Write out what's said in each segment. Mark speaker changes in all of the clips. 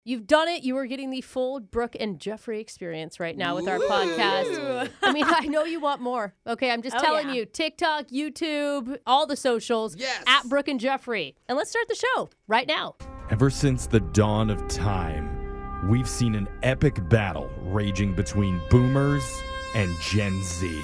Speaker 1: You've done it. You are getting the full Brooke and Jeffrey experience right now with our podcast. I mean, I know you want more. Okay, I'm just telling you. TikTok, YouTube, all the socials.
Speaker 2: Yes.
Speaker 1: At Brooke and Jeffrey. And let's start the show right now.
Speaker 3: Ever since the dawn of time, we've seen an epic battle raging between boomers and Gen Z.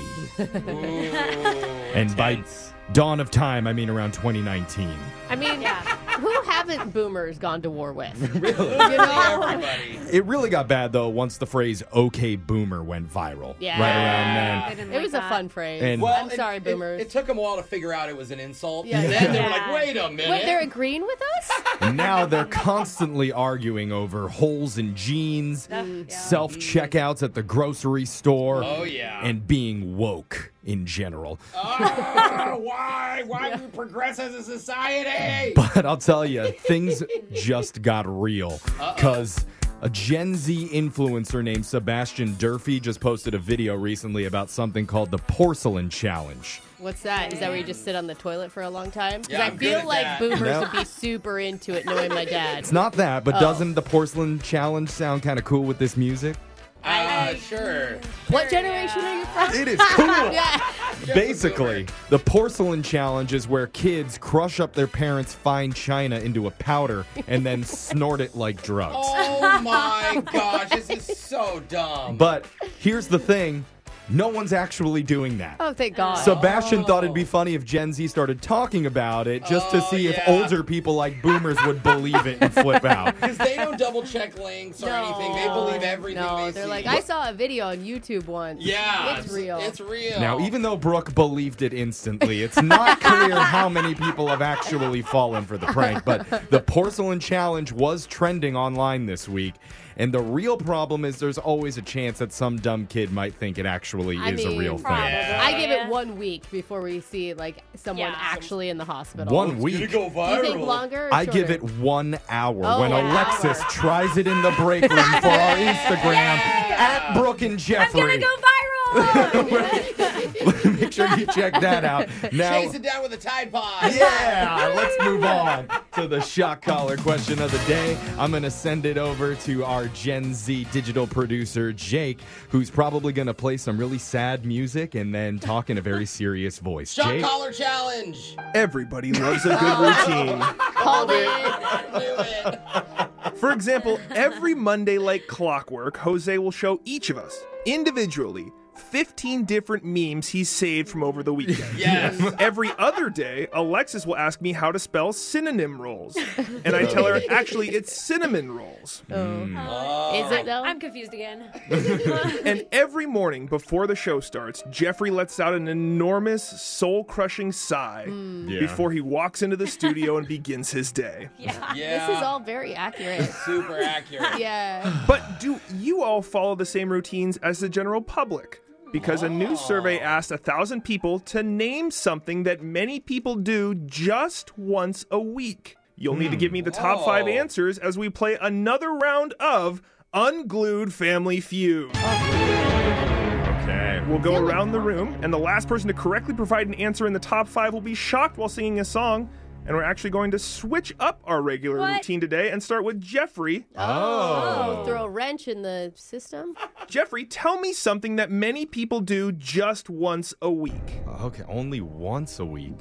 Speaker 3: And by dawn of time, I mean around 2019.
Speaker 1: I mean, who haven't boomers gone to war with?
Speaker 2: Really? Everybody.
Speaker 3: It really got bad, though, once the phrase "okay, boomer" went viral.
Speaker 1: Yeah.
Speaker 3: Right around then.
Speaker 1: It was a fun phrase.
Speaker 3: And-
Speaker 2: Well,
Speaker 1: I'm sorry, boomers.
Speaker 2: It took them a while to figure out it was an insult.
Speaker 1: Yeah.
Speaker 2: And then they were like, wait a minute.
Speaker 1: Wait, they're agreeing with us?
Speaker 3: And now they're constantly arguing over holes in jeans, self-checkouts at the grocery store,
Speaker 2: Oh, yeah.
Speaker 3: and being woke in general.
Speaker 2: Why? Why do we progress as a society?
Speaker 3: But I'll tell you, things just got real. Because a Gen Z influencer named Sebastian Durfee just posted a video recently about something called the Porcelain Challenge.
Speaker 1: What's that? Is that where you just sit on the toilet for a long time? 'Cause
Speaker 2: Yeah,
Speaker 1: I
Speaker 2: I'm
Speaker 1: feel
Speaker 2: good at
Speaker 1: like
Speaker 2: that.
Speaker 1: boomers
Speaker 3: No.
Speaker 1: would be super into it, knowing my dad.
Speaker 3: It's not that, but doesn't the Porcelain Challenge sound kind of cool with this music?
Speaker 2: Sure.
Speaker 1: What generation are you from?
Speaker 3: It is cool.
Speaker 1: Yeah.
Speaker 3: Basically, the Porcelain Challenge is where kids crush up their parents' fine china into a powder and then snort it like drugs.
Speaker 2: Oh my gosh, this is so dumb.
Speaker 3: But here's the thing. No one's actually doing that.
Speaker 1: Oh, thank God.
Speaker 3: Sebastian thought it'd be funny if Gen Z started talking about it just to see if
Speaker 2: yeah.
Speaker 3: older people like boomers would believe it and flip out.
Speaker 2: Because they don't double check links or anything. They believe everything
Speaker 1: No,
Speaker 2: they
Speaker 1: they're
Speaker 2: see.
Speaker 1: like, I saw a video on YouTube once.
Speaker 2: Yeah.
Speaker 1: It's real.
Speaker 2: It's real.
Speaker 3: Now, even though Brooke believed it instantly, it's not clear how many people have actually fallen for the prank. But the Porcelain Challenge was trending online this week. And the real problem is there's always a chance that some dumb kid might think it actually is a real thing.
Speaker 2: Yeah.
Speaker 1: I give it 1 week before we see like someone actually in the hospital.
Speaker 3: 1 week.
Speaker 2: go viral.
Speaker 1: You think longer? Or
Speaker 3: I give
Speaker 1: shorter?
Speaker 3: it 1 hour
Speaker 1: Oh,
Speaker 3: when
Speaker 1: 1
Speaker 3: Alexis
Speaker 1: hour.
Speaker 3: tries it in the break room for our Instagram at Brooke and Jeffrey.
Speaker 4: I'm gonna go viral.
Speaker 3: Make sure you check that out. Now,
Speaker 2: Chase it down with a Tide Pod.
Speaker 3: yeah, let's move on to the shock collar question of the day. I'm going to send it over to our Gen Z digital producer, Jake, who's probably going to play some really sad music and then talk in a very serious voice.
Speaker 2: Shot
Speaker 3: Jake?
Speaker 2: collar challenge.
Speaker 5: Everybody loves a good routine.
Speaker 1: Called it.
Speaker 2: Knew it.
Speaker 5: For example, every Monday, like clockwork, Jose will show each of us, individually, 15 different memes he's saved from over the weekend.
Speaker 2: Yes.
Speaker 5: Every other day, Alexis will ask me how to spell synonym rolls. And I tell her, actually, it's cinnamon rolls.
Speaker 1: Is it though?
Speaker 4: I'm confused again.
Speaker 5: And every morning before the show starts, Jeffrey lets out an enormous, soul-crushing sigh
Speaker 3: Yeah.
Speaker 5: before he walks into the studio and begins his day.
Speaker 2: Yeah.
Speaker 1: This is all very accurate.
Speaker 2: super accurate.
Speaker 1: Yeah.
Speaker 5: But do you all follow the same routines as the general public? Because a new survey asked 1,000 people to name something that many people do just once a week. You'll need to give me the top 5 answers as we play another round of Unglued Family Feud.
Speaker 3: Okay.
Speaker 5: We'll go around the room, and the last person to correctly provide an answer in the top 5 will be shocked while singing a song. And we're actually going to switch up our regular routine today and start with Jeffrey.
Speaker 1: Oh, throw a wrench in the system?
Speaker 5: Jeffrey, tell me something that many people do just once a week.
Speaker 3: Okay, only once a week.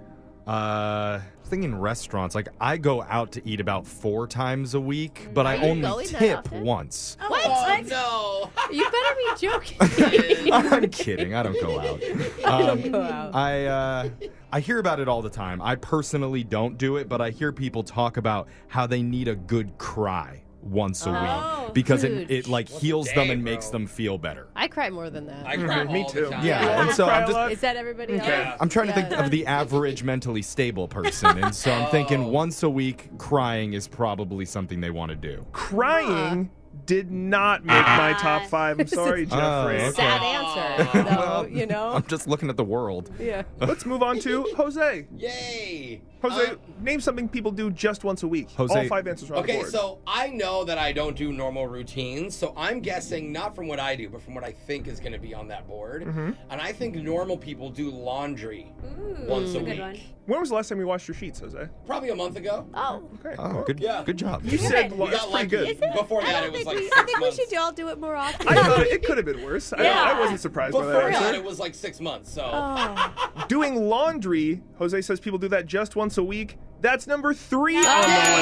Speaker 3: Thinking restaurants, like I go out to eat about 4 times a week, but I
Speaker 1: Are you
Speaker 3: only
Speaker 1: going that
Speaker 3: tip
Speaker 1: often?
Speaker 3: once.
Speaker 1: What?
Speaker 2: Oh, no.
Speaker 1: You better be joking.
Speaker 3: I'm kidding. I don't go out.
Speaker 1: Go out.
Speaker 3: I hear about it all the time. I personally don't do it, but I hear people talk about how they need a good cry once a week because
Speaker 1: dude.
Speaker 3: it like heals them and
Speaker 2: bro.
Speaker 3: makes them feel better.
Speaker 1: I cry more than that.
Speaker 2: I cry
Speaker 5: Me
Speaker 2: all
Speaker 5: too.
Speaker 2: the time.
Speaker 3: Yeah, and so
Speaker 5: Cry
Speaker 3: I'm
Speaker 5: a
Speaker 3: just
Speaker 5: lot?
Speaker 1: Is that everybody else?
Speaker 2: Yeah.
Speaker 3: I'm trying to think
Speaker 1: Yeah.
Speaker 3: of the average mentally stable person, and so I'm thinking once a week crying is probably something they want to do.
Speaker 5: Crying did not make my top 5. I'm sorry, Jeffrey.
Speaker 3: okay.
Speaker 1: Sad answer, though, you know?
Speaker 3: I'm just looking at the world.
Speaker 1: Yeah.
Speaker 5: Let's move on to Jose.
Speaker 2: Yay!
Speaker 5: Jose, name something people do just once a week.
Speaker 3: Jose-
Speaker 5: All 5 answers are on the
Speaker 2: Okay,
Speaker 5: board.
Speaker 2: so I know that I don't do normal routines, so I'm guessing not from what I do, but from what I think is going to be on that board. And I think normal people do laundry once a
Speaker 4: Good
Speaker 2: week.
Speaker 4: one.
Speaker 5: When was the last time you washed your sheets, Jose?
Speaker 2: Probably a month ago.
Speaker 1: Oh.
Speaker 5: Okay.
Speaker 3: Oh, good,
Speaker 2: Yeah.
Speaker 3: good job.
Speaker 5: You said
Speaker 2: We
Speaker 5: it's
Speaker 2: got
Speaker 5: pretty
Speaker 2: lucky.
Speaker 5: good.
Speaker 2: Before that, it was like 6
Speaker 1: I think we
Speaker 2: months.
Speaker 1: should all do it more often.
Speaker 5: I thought it could have been worse. I wasn't surprised by
Speaker 2: Before
Speaker 5: that
Speaker 2: that,
Speaker 5: answer.
Speaker 2: it was like 6 months. So
Speaker 5: Doing laundry, Jose says people do that just once a week. That's number 3 on the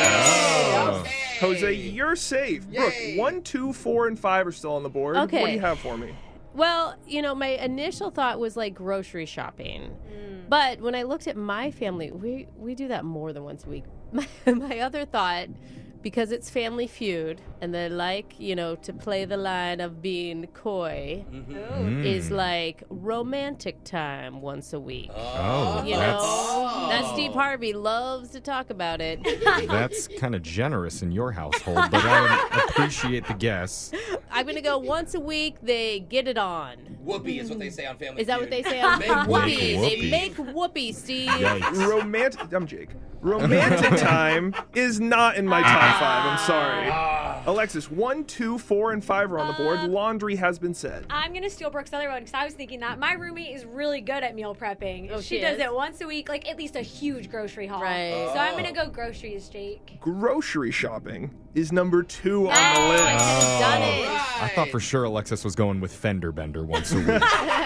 Speaker 5: list.
Speaker 2: Okay.
Speaker 5: Jose, you're safe. Brooke,
Speaker 2: Yay.
Speaker 5: 1, 2, 4, and 5 are still on the board. What do
Speaker 1: Okay.
Speaker 5: you have for me?
Speaker 1: Well, you know, my initial thought was like grocery shopping. But when I looked at my family, we do that more than once a week. My other thought, because it's Family Feud and they like, you know, to play the line of being coy, is like romantic time once a week.
Speaker 3: Oh,
Speaker 1: You know, that Steve Harvey loves to talk about it.
Speaker 3: that's kind of generous in your household, but I appreciate the guess.
Speaker 1: I'm going to go once a week, they get it on.
Speaker 2: whoopee is what they say on Family
Speaker 1: Is that
Speaker 2: Feud.
Speaker 1: what they say on
Speaker 2: Make
Speaker 1: Whoopee?
Speaker 3: whoopee.
Speaker 1: They make whoopee, Steve.
Speaker 3: Yikes.
Speaker 5: I'm Jake. Romantic time is not in my top 5. I'm sorry. Alexis, 1, 2, 4, and 5 are on the board. Laundry has been said.
Speaker 4: I'm going to steal Brooke's other one because I was thinking that my roommate is really good at meal prepping.
Speaker 1: Oh,
Speaker 4: she
Speaker 1: she
Speaker 4: does
Speaker 1: is?
Speaker 4: it once a week, like at least a huge grocery haul.
Speaker 1: Right.
Speaker 4: So I'm going to go groceries, Jake.
Speaker 5: Grocery shopping is number 2 on the
Speaker 1: I
Speaker 5: list.
Speaker 1: could have done it.
Speaker 3: I thought for sure Alexis was going with fender bender once a week.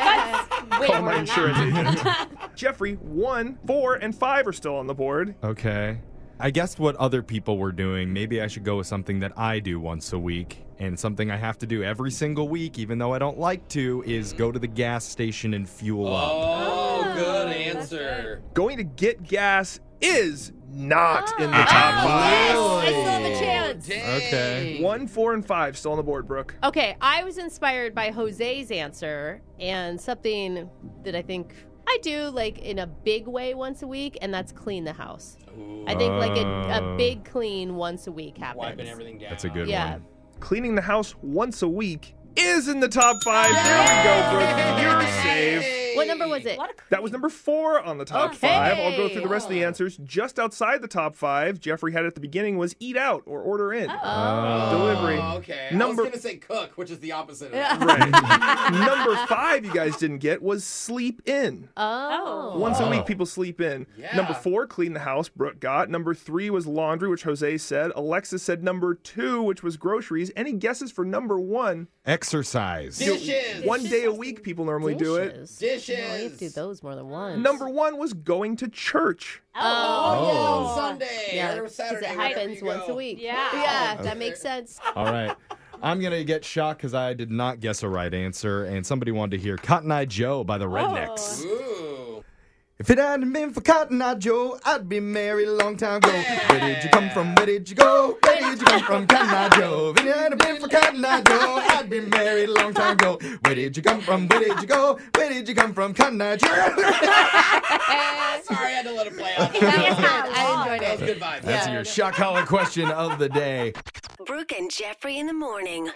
Speaker 4: Way
Speaker 5: Call
Speaker 4: more
Speaker 5: my
Speaker 4: than that.
Speaker 5: insurance agent. Jeffrey, 1, 4, and 5 are still on the board.
Speaker 3: Okay. I guess what other people were doing, maybe I should go with something that I do once a week. And something I have to do every single week, even though I don't like to, is go to the gas station and fuel up.
Speaker 2: Oh, good answer.
Speaker 5: Going to get gas is not in the top 5.
Speaker 1: I still have a chance.
Speaker 3: Okay.
Speaker 5: 1, 4, and 5 still on the board, Brooke.
Speaker 1: Okay, I was inspired by Jose's answer and something that I think I do like in a big way once a week, and that's clean the house. I think like a big clean once a week happens.
Speaker 2: Wiping everything down.
Speaker 3: That's a good
Speaker 1: Yeah.
Speaker 3: one.
Speaker 5: Cleaning the house once a week is in the top 5. There we go, Brooke. You're safe.
Speaker 1: What number was it?
Speaker 5: That was number 4 on the top
Speaker 1: Okay.
Speaker 5: 5. I'll go through the rest of the answers. Just outside the top 5, Jeffrey had at the beginning was eat out or order in. Delivery.
Speaker 2: Oh, okay.
Speaker 5: Number-
Speaker 2: I was going to say cook, which is the opposite of that.
Speaker 5: Right. Number 5 you guys didn't get was sleep in.
Speaker 1: Oh.
Speaker 5: Once a week, people sleep in.
Speaker 2: Yeah.
Speaker 5: Number 4, clean the house, Brooke got. Number 3 was laundry, which Jose said. Alexis said number 2, which was groceries. Any guesses for number 1?
Speaker 3: Exercise.
Speaker 2: Dishes.
Speaker 5: 1 day a week, people normally do it.
Speaker 1: Dishes.
Speaker 2: Dishes.
Speaker 1: Oh, you have to do those more than once.
Speaker 5: Number 1 was going to church.
Speaker 2: Oh, yeah, on Sunday
Speaker 1: Yeah,
Speaker 2: or
Speaker 1: 'cause
Speaker 2: Saturday.
Speaker 1: it
Speaker 2: wherever
Speaker 1: happens
Speaker 2: you
Speaker 1: once
Speaker 2: go.
Speaker 1: a week.
Speaker 4: Yeah.
Speaker 1: Yeah, that makes sense.
Speaker 3: All right. I'm going to get shocked because I did not guess a right answer, and somebody wanted to hear Cotton Eye Joe by the Rednecks.
Speaker 2: Ooh.
Speaker 3: If it hadn't been for Cotton Eye Joe, I'd be married a long time ago. Where did you come from? Where did you go? Where did you come from, Cotton Eye Joe? If it hadn't been for Cotton Eye Joe, I'd be married a long time ago. Where did you come from? Where did you go? Where did you come from, Cotton Eye Joe?
Speaker 2: Sorry, I had to let it play out.
Speaker 1: That was good. I enjoyed
Speaker 2: That was
Speaker 1: it.
Speaker 2: good vibes.
Speaker 3: That's your shock collar question of the day.
Speaker 6: Brooke and Jeffrey in the morning.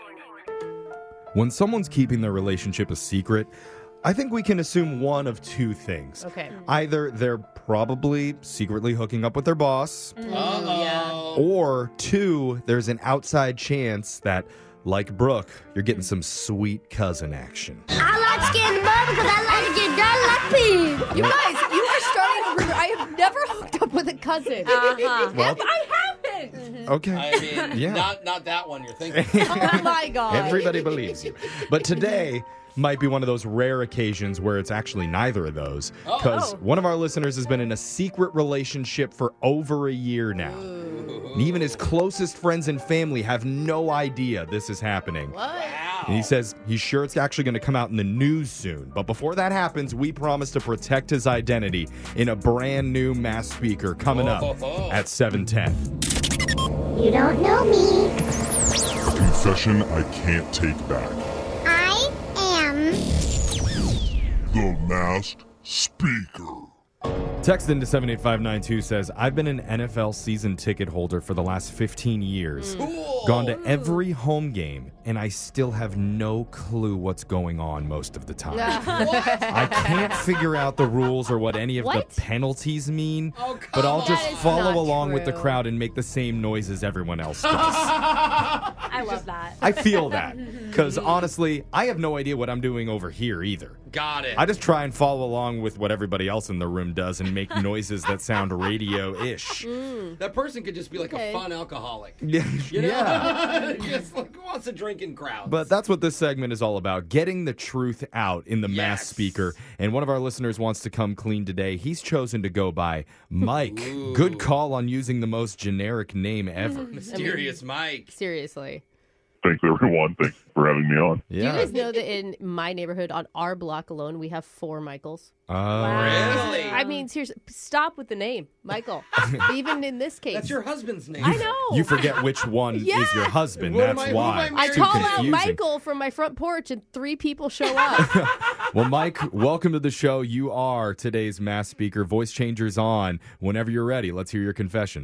Speaker 3: When someone's keeping their relationship a secret, I think we can assume one of two things.
Speaker 1: Okay.
Speaker 3: Either they're probably secretly hooking up with their boss,
Speaker 2: Uh-oh.
Speaker 3: or two, there's an outside chance that, like Brooke, you're getting some sweet cousin action.
Speaker 7: I like skin mud because I like to get done like pig.
Speaker 1: You guys, you are starting a rumor. I have never hooked up with a cousin.
Speaker 3: Well,
Speaker 1: I haven't.
Speaker 3: okay.
Speaker 2: I mean,
Speaker 3: Yeah.
Speaker 2: not that one you're thinking.
Speaker 1: Oh my God.
Speaker 3: Everybody believes you. But today might be one of those rare occasions where it's actually neither of those. Because one of our listeners has been in a secret relationship for over a year now. And even his closest friends and family have no idea this is happening.
Speaker 1: What?
Speaker 3: And he says he's sure it's actually going to come out in the news soon. But before that happens, we promise to protect his identity in a brand new mass speaker coming up at 7:10.
Speaker 7: You don't know me.
Speaker 8: Confession I can't take back.
Speaker 7: I am.
Speaker 8: The Masked Speaker.
Speaker 3: Text into 78592 says, I've been an NFL season ticket holder for the last 15 years.
Speaker 2: Cool.
Speaker 3: Gone to every home game, and I still have no clue what's going on most of the time. I can't figure out the rules or what any of
Speaker 1: What?
Speaker 3: the penalties mean,
Speaker 2: Oh, come
Speaker 3: but I'll
Speaker 2: on.
Speaker 3: just
Speaker 1: That is
Speaker 3: follow
Speaker 1: not
Speaker 3: along with the
Speaker 1: true.
Speaker 3: crowd and make the same noises everyone else does.
Speaker 4: I love that.
Speaker 3: I feel that, because honestly, I have no idea what I'm doing over here either.
Speaker 2: Got it.
Speaker 3: I just try and follow along with what everybody else in the room does and make noises that sound radio-ish.
Speaker 2: That person could just be like
Speaker 1: Okay.
Speaker 2: a fun alcoholic.
Speaker 3: Yeah.
Speaker 2: You know?
Speaker 3: Yeah.
Speaker 2: Just like who wants to drink in crowds.
Speaker 3: But that's what this segment is all about, getting the truth out in the mass
Speaker 2: Yes.
Speaker 3: speaker. And one of our listeners wants to come clean today. He's chosen to go by Mike.
Speaker 2: Ooh.
Speaker 3: Good call on using the most generic name ever.
Speaker 2: Mysterious Mike.
Speaker 1: Seriously.
Speaker 8: Thanks, everyone. Thanks for having me on.
Speaker 1: Do you guys know that in my neighborhood, on our block alone, we have 4 Michaels?
Speaker 3: Oh.
Speaker 2: Really?
Speaker 1: I mean, seriously, stop with the name, Michael. Even in this case.
Speaker 2: That's your husband's name.
Speaker 1: I know.
Speaker 3: You forget which one is your husband.
Speaker 2: Who am
Speaker 3: That's
Speaker 2: I- who
Speaker 3: why.
Speaker 2: am I
Speaker 1: I
Speaker 3: It's
Speaker 2: married
Speaker 3: too
Speaker 1: call out
Speaker 3: confusing.
Speaker 1: Michael from my front porch, and 3 people show up.
Speaker 3: Well, Mike, welcome to the show. You are today's mass speaker. Voice changers on. Whenever you're ready, let's hear your confession.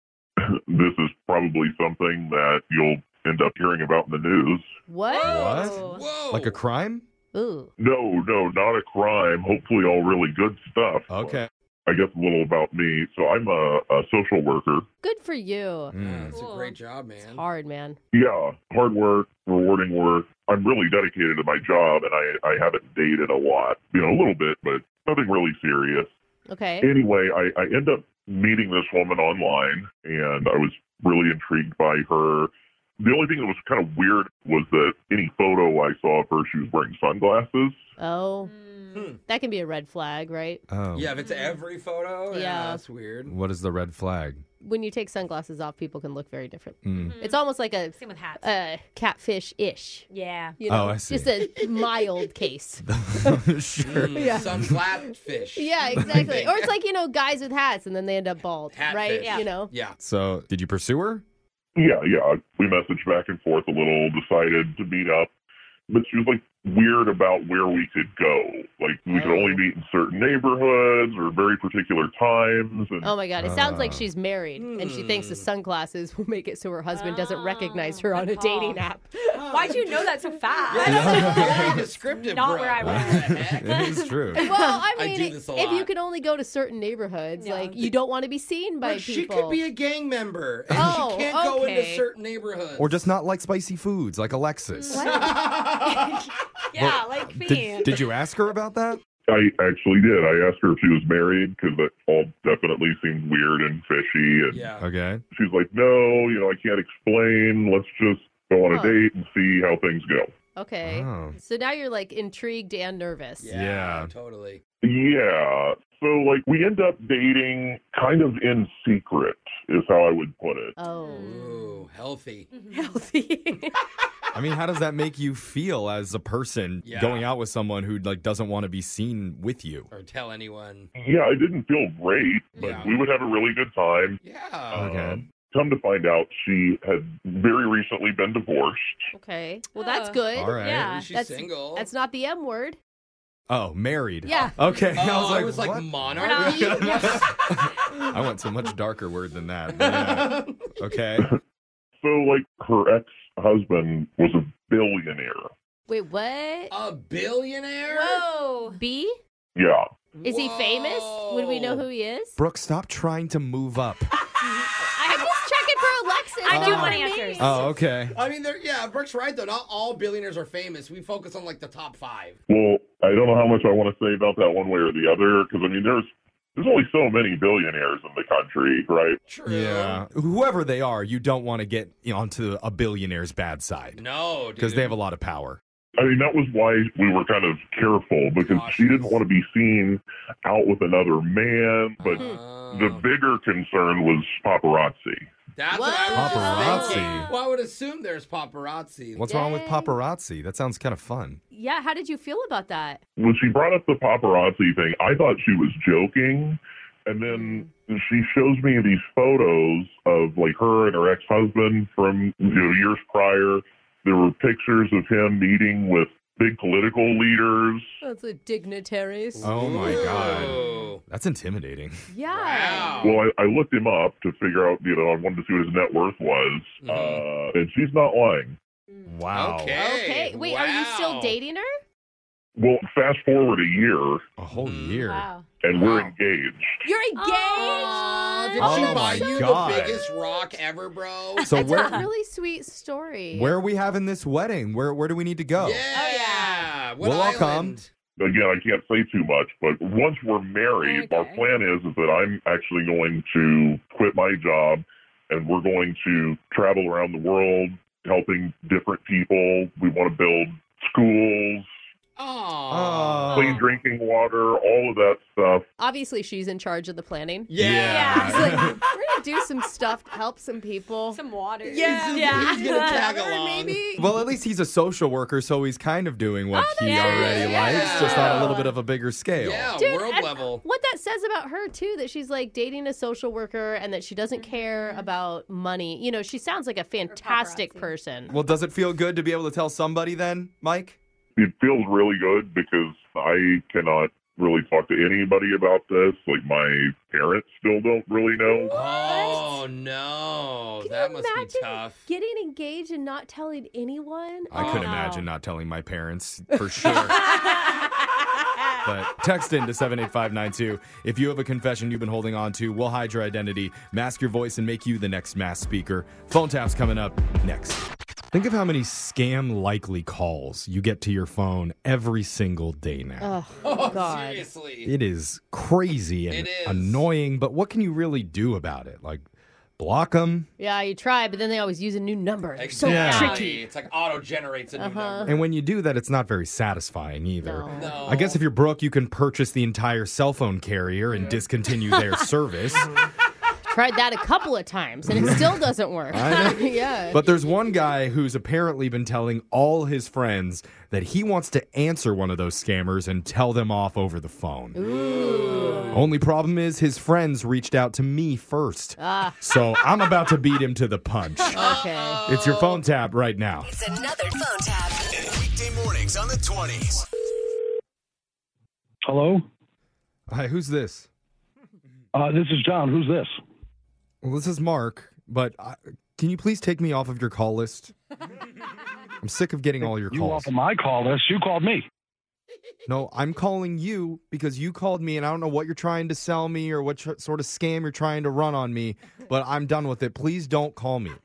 Speaker 8: This is probably something that you'll end up hearing about in the news.
Speaker 1: What?
Speaker 3: What?
Speaker 2: Whoa.
Speaker 3: Like a crime?
Speaker 1: Ooh.
Speaker 8: No, not a crime. Hopefully all really good stuff.
Speaker 3: Okay.
Speaker 8: I guess a little about me. So I'm a social worker.
Speaker 1: Good for you.
Speaker 3: Mm.
Speaker 2: That's a great job, man.
Speaker 1: Hard, man.
Speaker 8: Yeah, hard work, rewarding work. I'm really dedicated to my job, and I haven't dated a lot. A little bit, but nothing really serious.
Speaker 1: Okay.
Speaker 8: Anyway, I end up meeting this woman online, and I was really intrigued by her. The only thing that was kind of weird was that any photo I saw of her, she was wearing sunglasses.
Speaker 1: Oh. That can be a red flag, right?
Speaker 3: Oh.
Speaker 2: Yeah, if it's every photo, yeah,
Speaker 1: Yeah.
Speaker 2: that's weird.
Speaker 3: What is the red flag?
Speaker 1: When you take sunglasses off, people can look very different.
Speaker 3: Mm.
Speaker 1: It's almost like a
Speaker 4: Same with hats.
Speaker 1: catfish-ish.
Speaker 4: Yeah.
Speaker 1: You know?
Speaker 3: Oh, I see.
Speaker 1: Just a mild case.
Speaker 3: Sure.
Speaker 1: Yeah.
Speaker 2: Some flatfish.
Speaker 1: Yeah, exactly. Or it's like, guys with hats and then they end up bald,
Speaker 2: Hatfish.
Speaker 1: right?
Speaker 4: Yeah.
Speaker 2: Yeah.
Speaker 3: So, did you pursue her?
Speaker 8: Yeah. We messaged back and forth a little, decided to meet up. But she was, weird about where we could go. We could only meet in certain neighborhoods or very particular times. And
Speaker 1: Oh my God. It sounds like she's married and she thinks the sunglasses will make it so her husband doesn't recognize her on a
Speaker 4: good call.
Speaker 1: dating app.
Speaker 4: Why'd you know that so fast?
Speaker 2: Very descriptive,
Speaker 4: Not
Speaker 2: bro.
Speaker 4: where I
Speaker 2: What
Speaker 4: went.
Speaker 2: the heck?
Speaker 3: It is true.
Speaker 1: Well, I
Speaker 2: I
Speaker 1: mean,
Speaker 2: do this a
Speaker 1: if you
Speaker 2: lot.
Speaker 1: can only go to certain neighborhoods,
Speaker 4: Yeah.
Speaker 1: you don't want to be seen by
Speaker 2: But she
Speaker 1: people.
Speaker 2: could be a gang member, and
Speaker 1: Oh,
Speaker 2: she can't go into
Speaker 1: okay.
Speaker 2: certain neighborhoods.
Speaker 3: Or just not like spicy foods, like Alexis.
Speaker 4: Yeah, like me.
Speaker 3: Did you ask her about that?
Speaker 8: I actually did. I asked her if she was married because that all definitely seemed weird and fishy. And
Speaker 2: Yeah.
Speaker 3: Okay.
Speaker 8: she's like, no, I can't explain. Let's just go on a
Speaker 1: Huh.
Speaker 8: date and see how things go.
Speaker 1: Okay.
Speaker 3: Oh.
Speaker 1: So now you're intrigued and nervous.
Speaker 3: Yeah.
Speaker 2: Totally.
Speaker 8: Yeah. So, we end up dating kind of in secret, is how I would put it.
Speaker 1: Oh.
Speaker 2: Ooh, healthy.
Speaker 1: Healthy.
Speaker 3: I mean, how does that make you feel as a person
Speaker 2: Yeah.
Speaker 3: going out with someone who doesn't want to be seen with you?
Speaker 2: Or tell anyone.
Speaker 8: Yeah, I didn't feel great, but
Speaker 2: Yeah.
Speaker 8: we would have a really good time.
Speaker 2: Yeah.
Speaker 3: Okay.
Speaker 8: Come to find out, she had very recently been divorced.
Speaker 1: Okay. Well, that's good.
Speaker 3: All right.
Speaker 4: Yeah.
Speaker 2: She's
Speaker 1: That's-
Speaker 2: single.
Speaker 1: That's not the M word.
Speaker 3: Oh, married.
Speaker 1: Yeah.
Speaker 3: Okay.
Speaker 2: Oh,
Speaker 3: I was like, what?
Speaker 2: monarch.
Speaker 3: I went to a much darker word than that. but yeah. Okay.
Speaker 8: So, her ex-husband was a billionaire.
Speaker 1: Wait, what?
Speaker 2: A billionaire?
Speaker 4: Whoa.
Speaker 1: B?
Speaker 8: Yeah.
Speaker 1: Is he famous? Would we know who he is?
Speaker 3: Brooke, stop trying to move up.
Speaker 1: I'm just checking for Alexis.
Speaker 4: I do
Speaker 1: not
Speaker 4: want
Speaker 1: for me.
Speaker 4: answers.
Speaker 3: Oh, okay.
Speaker 2: I mean, Brooke's right, though. Not all billionaires are famous. We focus on, the top 5.
Speaker 8: Well, I don't know how much I want to say about that one way or the other, because, there's only so many billionaires in the country, right?
Speaker 2: True.
Speaker 3: Yeah. Whoever they are, you don't want to get onto a billionaire's bad side
Speaker 2: No, dude.
Speaker 3: because they have a lot of power.
Speaker 8: That was why we were kind of careful, because she didn't want to be seen out with another man, but the bigger concern was paparazzi.
Speaker 2: That's what I was
Speaker 3: Paparazzi.
Speaker 2: thinking. Well, I would assume there's paparazzi.
Speaker 3: What's wrong with
Speaker 1: Dang.
Speaker 3: paparazzi? That sounds kind of fun.
Speaker 1: Yeah, how did you feel about that?
Speaker 8: When she brought up the paparazzi thing, I thought she was joking. And then she shows me these photos of her and her ex-husband from years prior. There were pictures of him meeting with big political leaders.
Speaker 1: That's the dignitaries.
Speaker 3: Oh my
Speaker 2: Ooh.
Speaker 3: God. That's intimidating.
Speaker 1: Yeah.
Speaker 2: Wow.
Speaker 8: Well, I looked him up to figure out, I wanted to see what his net worth was, and she's not lying.
Speaker 3: Wow.
Speaker 1: Okay. Wait, are you still
Speaker 2: Wow.
Speaker 1: dating her?
Speaker 8: Well, fast forward a year,
Speaker 3: A whole year.
Speaker 4: Wow.
Speaker 8: and we're engaged.
Speaker 1: You're engaged?
Speaker 2: Aw, did
Speaker 3: Oh
Speaker 2: she
Speaker 3: my
Speaker 2: buy you
Speaker 3: God.
Speaker 2: the biggest rock ever, bro?
Speaker 3: So
Speaker 1: That's
Speaker 3: where
Speaker 1: a really sweet story.
Speaker 3: where are we having this wedding? Where do we need to go?
Speaker 2: Yeah. What
Speaker 3: We'll all come.
Speaker 2: island?
Speaker 8: Again, I can't say too much, but once we're married, our
Speaker 4: Okay.
Speaker 8: plan is that I'm actually going to quit my job, and we're going to travel around the world helping different people. We want to build schools,
Speaker 2: Aww.
Speaker 8: clean drinking water, all of that stuff.
Speaker 1: Obviously, she's in charge of the planning.
Speaker 2: Yeah.
Speaker 1: She's like, we're going to do some stuff to help some people.
Speaker 4: Some water.
Speaker 1: Yeah.
Speaker 2: He's gonna tag
Speaker 1: Or
Speaker 2: along.
Speaker 1: maybe.
Speaker 3: Well, at least he's a social worker, so he's kind of doing what he
Speaker 1: that's
Speaker 3: already
Speaker 1: true.
Speaker 3: likes, just on a little
Speaker 1: Yeah.
Speaker 3: bit of a bigger scale.
Speaker 2: Yeah,
Speaker 1: Dude,
Speaker 2: world
Speaker 1: and
Speaker 2: level.
Speaker 1: What that says about her, too, that she's like dating a social worker and that she doesn't care about money. You know, she sounds like a fantastic
Speaker 4: paparazzi.
Speaker 1: person.
Speaker 3: Well, does it feel good to be able to tell somebody then, Mike?
Speaker 8: It feels really good because I cannot really talk to anybody about this. Like, my parents still don't really know.
Speaker 2: Oh no,
Speaker 1: Can
Speaker 2: that
Speaker 1: you
Speaker 2: must be
Speaker 1: imagine
Speaker 2: tough.
Speaker 1: getting engaged and not telling anyone?
Speaker 3: I could
Speaker 1: Oh.
Speaker 3: imagine not telling my parents for sure. But text in to 78592. If you have a confession you've been holding on to, we'll hide your identity, mask your voice, and make you the next mass speaker. Phone taps coming up next. Think of how many scam likely calls you get to your phone every single day now.
Speaker 1: Oh,
Speaker 2: Oh,
Speaker 1: God.
Speaker 2: seriously.
Speaker 3: It is crazy and
Speaker 2: It is.
Speaker 3: annoying, but what can you really do about it? Like, block them?
Speaker 1: Yeah, you try, but then they always use a new number. They're so
Speaker 2: Exactly.
Speaker 1: tricky.
Speaker 2: It's like auto generates a new number.
Speaker 3: And when you do that, it's not very satisfying either.
Speaker 1: No.
Speaker 2: No.
Speaker 3: I guess if you're Brooke, you can purchase the entire cell phone carrier and discontinue their service.
Speaker 1: Tried that a couple of times, and it still doesn't work.
Speaker 3: I know.
Speaker 1: Yeah.
Speaker 3: But there's one guy who's apparently been telling all his friends that he wants to answer one of those scammers and tell them off over the phone. Only problem is his friends reached out to me first. So I'm about to beat him to the punch.
Speaker 1: Okay.
Speaker 3: It's your phone tap right now.
Speaker 6: It's another phone tap.
Speaker 9: Weekday mornings on the 20s.
Speaker 10: Hello?
Speaker 3: Hi, who's this?
Speaker 10: This is John. Who's this?
Speaker 3: Well, this is Mark, but can you please take me off of your call list? I'm sick of getting all your
Speaker 10: You
Speaker 3: calls.
Speaker 10: off of my call list. You called me.
Speaker 3: No, I'm calling you because you called me, and I don't know what you're trying to sell me or what sort of scam you're trying to run on me, but I'm done with it. Please don't call me.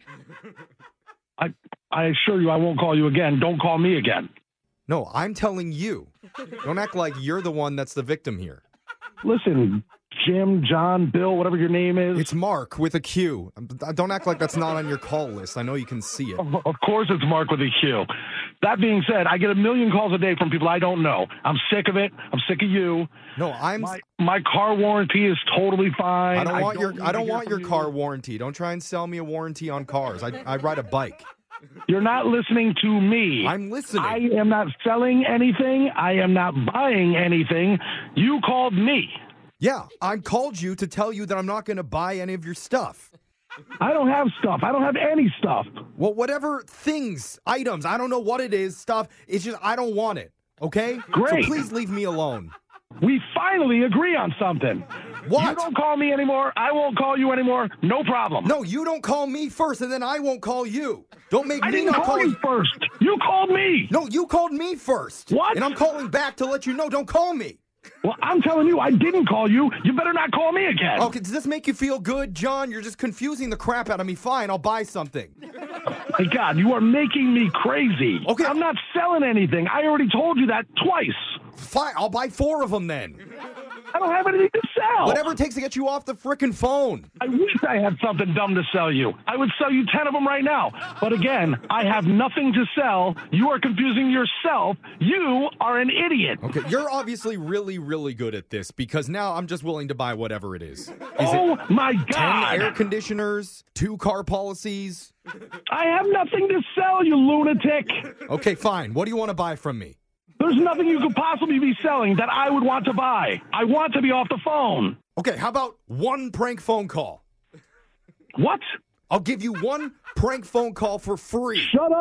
Speaker 10: I assure you I won't call you again. Don't call me again.
Speaker 3: No, I'm telling you. Don't act like you're the one that's the victim here.
Speaker 10: Listen, Jim, John, Bill, whatever your name is.
Speaker 3: It's Mark with a Q. Don't act like that's not on your call list. I know you can see it.
Speaker 10: Of course it's Mark with a Q. That being said, I get a million calls a day from people I don't know. I'm sick of it. I'm sick of you.
Speaker 3: No,
Speaker 10: My car warranty is totally fine.
Speaker 3: I don't want
Speaker 10: need to hear
Speaker 3: your
Speaker 10: from
Speaker 3: car
Speaker 10: you.
Speaker 3: warranty. Don't try and sell me a warranty on cars. I ride a bike.
Speaker 10: You're not listening to me.
Speaker 3: I'm listening.
Speaker 10: I am not selling anything. I am not buying anything. You called me.
Speaker 3: Yeah, I called you to tell you that I'm not going to buy any of your stuff.
Speaker 10: I don't have stuff. I don't have any stuff.
Speaker 3: Well, whatever things, items, I don't know what it is, stuff, it's just I don't want it, okay?
Speaker 10: Great.
Speaker 3: So please leave me alone.
Speaker 10: We finally agree on something.
Speaker 3: What?
Speaker 10: You don't call me anymore. I won't call you anymore. No problem.
Speaker 3: No, you don't call me first, and then I won't call you. Don't make
Speaker 10: I
Speaker 3: me
Speaker 10: didn't
Speaker 3: not
Speaker 10: call you first. You called me.
Speaker 3: No, you called me first.
Speaker 10: What?
Speaker 3: And I'm calling back to let you know, don't call me.
Speaker 10: Well, I'm telling you, I didn't call you. You better not call me again.
Speaker 3: Okay, does this make you feel good, John? You're just confusing the crap out of me. Fine, I'll buy something.
Speaker 10: My God, you are making me crazy.
Speaker 3: Okay.
Speaker 10: I'm not selling anything. I already told you that twice.
Speaker 3: Fine, I'll buy 4 of them then.
Speaker 10: I don't have anything to sell.
Speaker 3: Whatever it takes to get you off the frickin' phone.
Speaker 10: I wish I had something dumb to sell you. I would sell you 10 of them right now. But again, I have nothing to sell. You are confusing yourself. You are an idiot.
Speaker 3: Okay, you're obviously really, really good at this because now I'm just willing to buy whatever it is.
Speaker 10: Oh, my
Speaker 3: 10
Speaker 10: God.
Speaker 3: air conditioners, 2 car policies.
Speaker 10: I have nothing to sell, you lunatic.
Speaker 3: Okay, fine. What do you want to buy from me?
Speaker 10: There's nothing you could possibly be selling that I would want to buy. I want to be off the phone.
Speaker 3: Okay, how about 1 prank phone call?
Speaker 10: What?
Speaker 3: I'll give you 1 prank phone call for free.
Speaker 10: Shut up.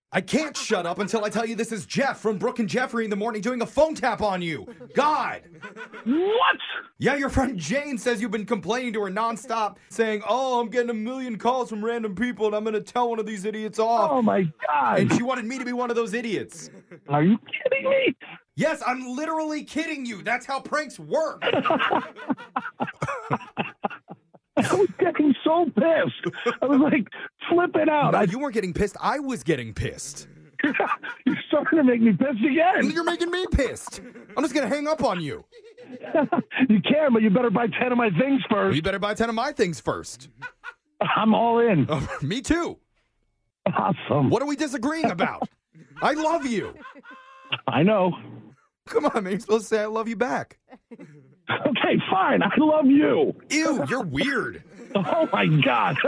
Speaker 3: I can't shut up until I tell you this is Jeff from Brooke and Jeffrey in the morning doing a phone tap on you. God.
Speaker 10: What?
Speaker 3: Yeah, your friend Jane says you've been complaining to her nonstop, saying, oh, I'm getting a million calls from random people and I'm going to tell one of these idiots off.
Speaker 10: Oh, my God.
Speaker 3: And she wanted me to be one of those idiots.
Speaker 10: Are you kidding me?
Speaker 3: Yes, I'm literally kidding you. That's how pranks work.
Speaker 10: I was getting so pissed. I was like flipping out.
Speaker 3: No, you weren't getting pissed. I was getting pissed.
Speaker 10: You're starting to make me pissed again.
Speaker 3: You're making me pissed. I'm just going to hang up on you.
Speaker 10: You can, but you better buy 10 of my things first.
Speaker 3: Well, you better buy 10 of my things first.
Speaker 10: I'm all in.
Speaker 3: Oh, me too.
Speaker 10: Awesome.
Speaker 3: What are we disagreeing about? I love you.
Speaker 10: I know.
Speaker 3: Come on, man. You're supposed to say I love you back.
Speaker 10: Okay, fine. I love you.
Speaker 3: Ew, you're weird.
Speaker 10: Oh, my God.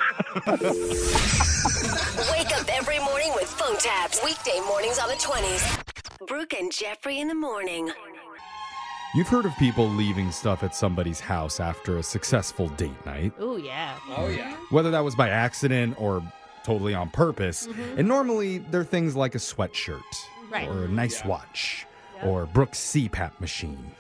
Speaker 6: Wake up every morning with phone taps. Weekday mornings on the 20s. Brooke and Jeffrey in the morning.
Speaker 3: You've heard of people leaving stuff at somebody's house after a successful date night.
Speaker 1: Oh, yeah.
Speaker 2: Oh, yeah.
Speaker 3: Whether that was by accident or totally on purpose. And normally they're things like a sweatshirt.
Speaker 1: Right.
Speaker 3: Or a nice watch. Or Brooke's CPAP machine.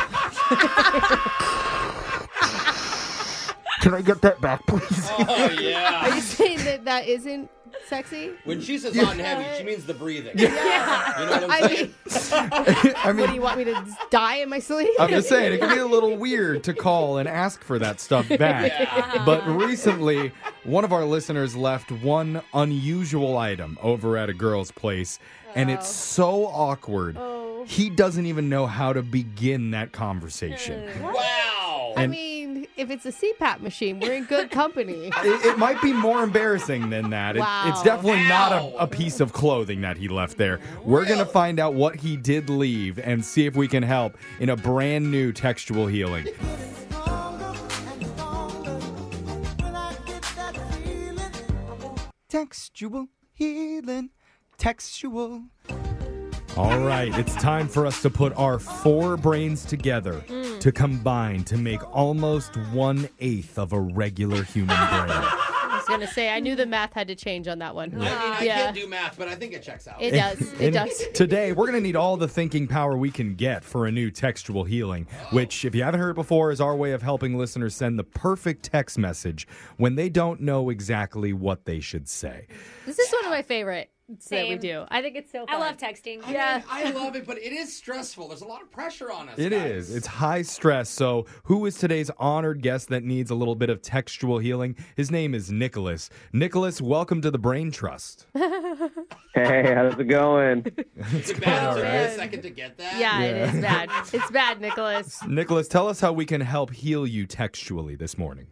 Speaker 3: Can I get that back, please?
Speaker 2: Oh, yeah.
Speaker 1: Are you saying that isn't sexy?
Speaker 2: When she says hot and heavy, she means the breathing.
Speaker 1: Yeah.
Speaker 2: You know what I'm saying?
Speaker 3: I mean,
Speaker 1: What do you want me to die in my sleep?
Speaker 3: I'm just saying, it can be a little weird to call and ask for that stuff back.
Speaker 2: Yeah.
Speaker 3: But recently, one of our listeners left one unusual item over at a girl's place, and it's so awkward. He doesn't even know how to begin that conversation.
Speaker 2: Wow.
Speaker 1: I mean, if it's a CPAP machine, we're in good company.
Speaker 3: It might be more embarrassing than that.
Speaker 1: Wow.
Speaker 3: It's definitely not
Speaker 2: Ow.
Speaker 3: a piece of clothing that he left there. We're going to find out what he did leave and see if we can help in a brand new textual healing. Textual healing. Textual. All right, it's time for us to put our four brains together to combine to make almost 1/8 of a regular human brain.
Speaker 1: I was going to say, I knew the math had to change on that one.
Speaker 2: I mean, I can't do math, but I think it checks out.
Speaker 1: It does. It does.
Speaker 3: Today, we're going to need all the thinking power we can get for a new textual healing, which, if you haven't heard before, is our way of helping listeners send the perfect text message when they don't know exactly what they should say.
Speaker 1: This is one of my favorites that we
Speaker 4: Same.
Speaker 1: do. I think it's so fun.
Speaker 4: I love texting.
Speaker 2: I mean, I love it, but it is stressful. There's a lot of pressure on us.
Speaker 3: It
Speaker 2: guys.
Speaker 3: is. It's high stress. So, who is today's honored guest that needs a little bit of textual healing? His name is Nicholas. Nicholas, welcome to the Brain Trust.
Speaker 11: Hey, how's it going?
Speaker 2: Is it bad? It took me a second to get that.
Speaker 1: Yeah, it is bad. It's bad, Nicholas.
Speaker 3: Nicholas, tell us how we can help heal you textually this morning.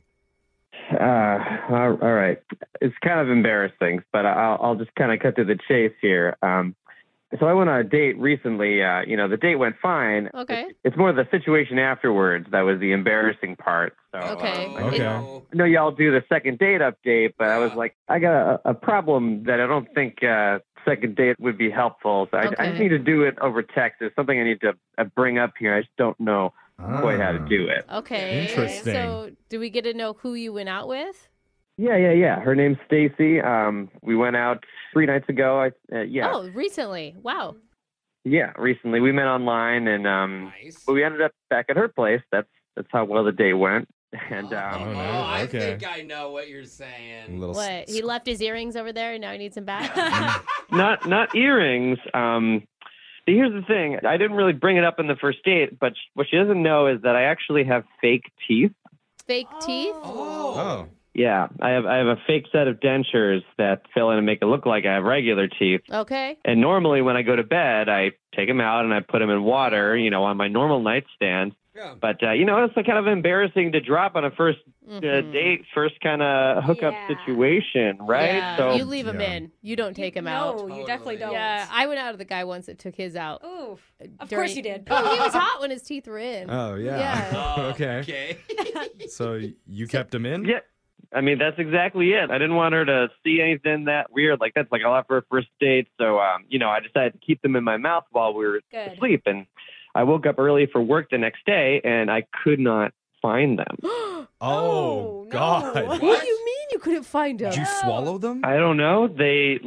Speaker 11: All right. It's kind of embarrassing, but I'll just kind of cut to the chase here. So I went on a date recently. The date went fine.
Speaker 1: Okay.
Speaker 11: It's more the situation afterwards that was the embarrassing part. So,
Speaker 1: Okay.
Speaker 3: Okay.
Speaker 11: I know y'all do the second date update, but I was like, I got a problem that I don't think second date would be helpful. So I just need to do it over text. There's something I need to bring up here. I just don't know quite how to do it.
Speaker 1: Okay.
Speaker 3: Interesting.
Speaker 1: So, do we get to know who you went out with?
Speaker 11: Yeah. Her name's Stacy. We went out 3 nights ago.
Speaker 1: Oh, recently. Wow.
Speaker 11: Yeah, recently. We met online, and
Speaker 2: Nice.
Speaker 11: but we ended up back at her place. That's how well the date went. And
Speaker 2: I
Speaker 3: okay.
Speaker 2: think I know what you're saying.
Speaker 3: Little
Speaker 1: What? He left his earrings over there and now he needs them back?
Speaker 11: not earrings. Here's the thing. I didn't really bring it up in the first date, but what she doesn't know is that I actually have fake teeth.
Speaker 1: Fake teeth?
Speaker 3: Oh.
Speaker 11: Yeah, I have a fake set of dentures that fill in and make it look like I have regular teeth.
Speaker 1: Okay.
Speaker 11: And normally when I go to bed, I take them out and I put them in water, on my normal nightstand.
Speaker 2: Yeah.
Speaker 11: But, it's kind of embarrassing to drop on a first date, first kind of hookup situation, right?
Speaker 1: Yeah,
Speaker 11: So
Speaker 1: you leave him in. You don't take him out.
Speaker 4: No, you definitely don't.
Speaker 1: Yeah, I went out with a guy once that took his out.
Speaker 4: Ooh, of
Speaker 1: during-
Speaker 4: course you did.
Speaker 1: Oh, he was hot when his teeth were in.
Speaker 3: Oh, yeah.
Speaker 1: Yeah.
Speaker 3: Okay. So you kept him in?
Speaker 11: yeah, I mean, that's exactly it. I didn't want her to see anything that weird. Like, that's like a lot for a first date. So, I decided to keep them in my mouth while we were
Speaker 4: Good.
Speaker 11: asleep. And I woke up early for work the next day, and I could not find them.
Speaker 3: Oh,
Speaker 4: no.
Speaker 3: God.
Speaker 1: What do you mean you couldn't find them?
Speaker 3: Did you swallow them?
Speaker 11: I don't know. They,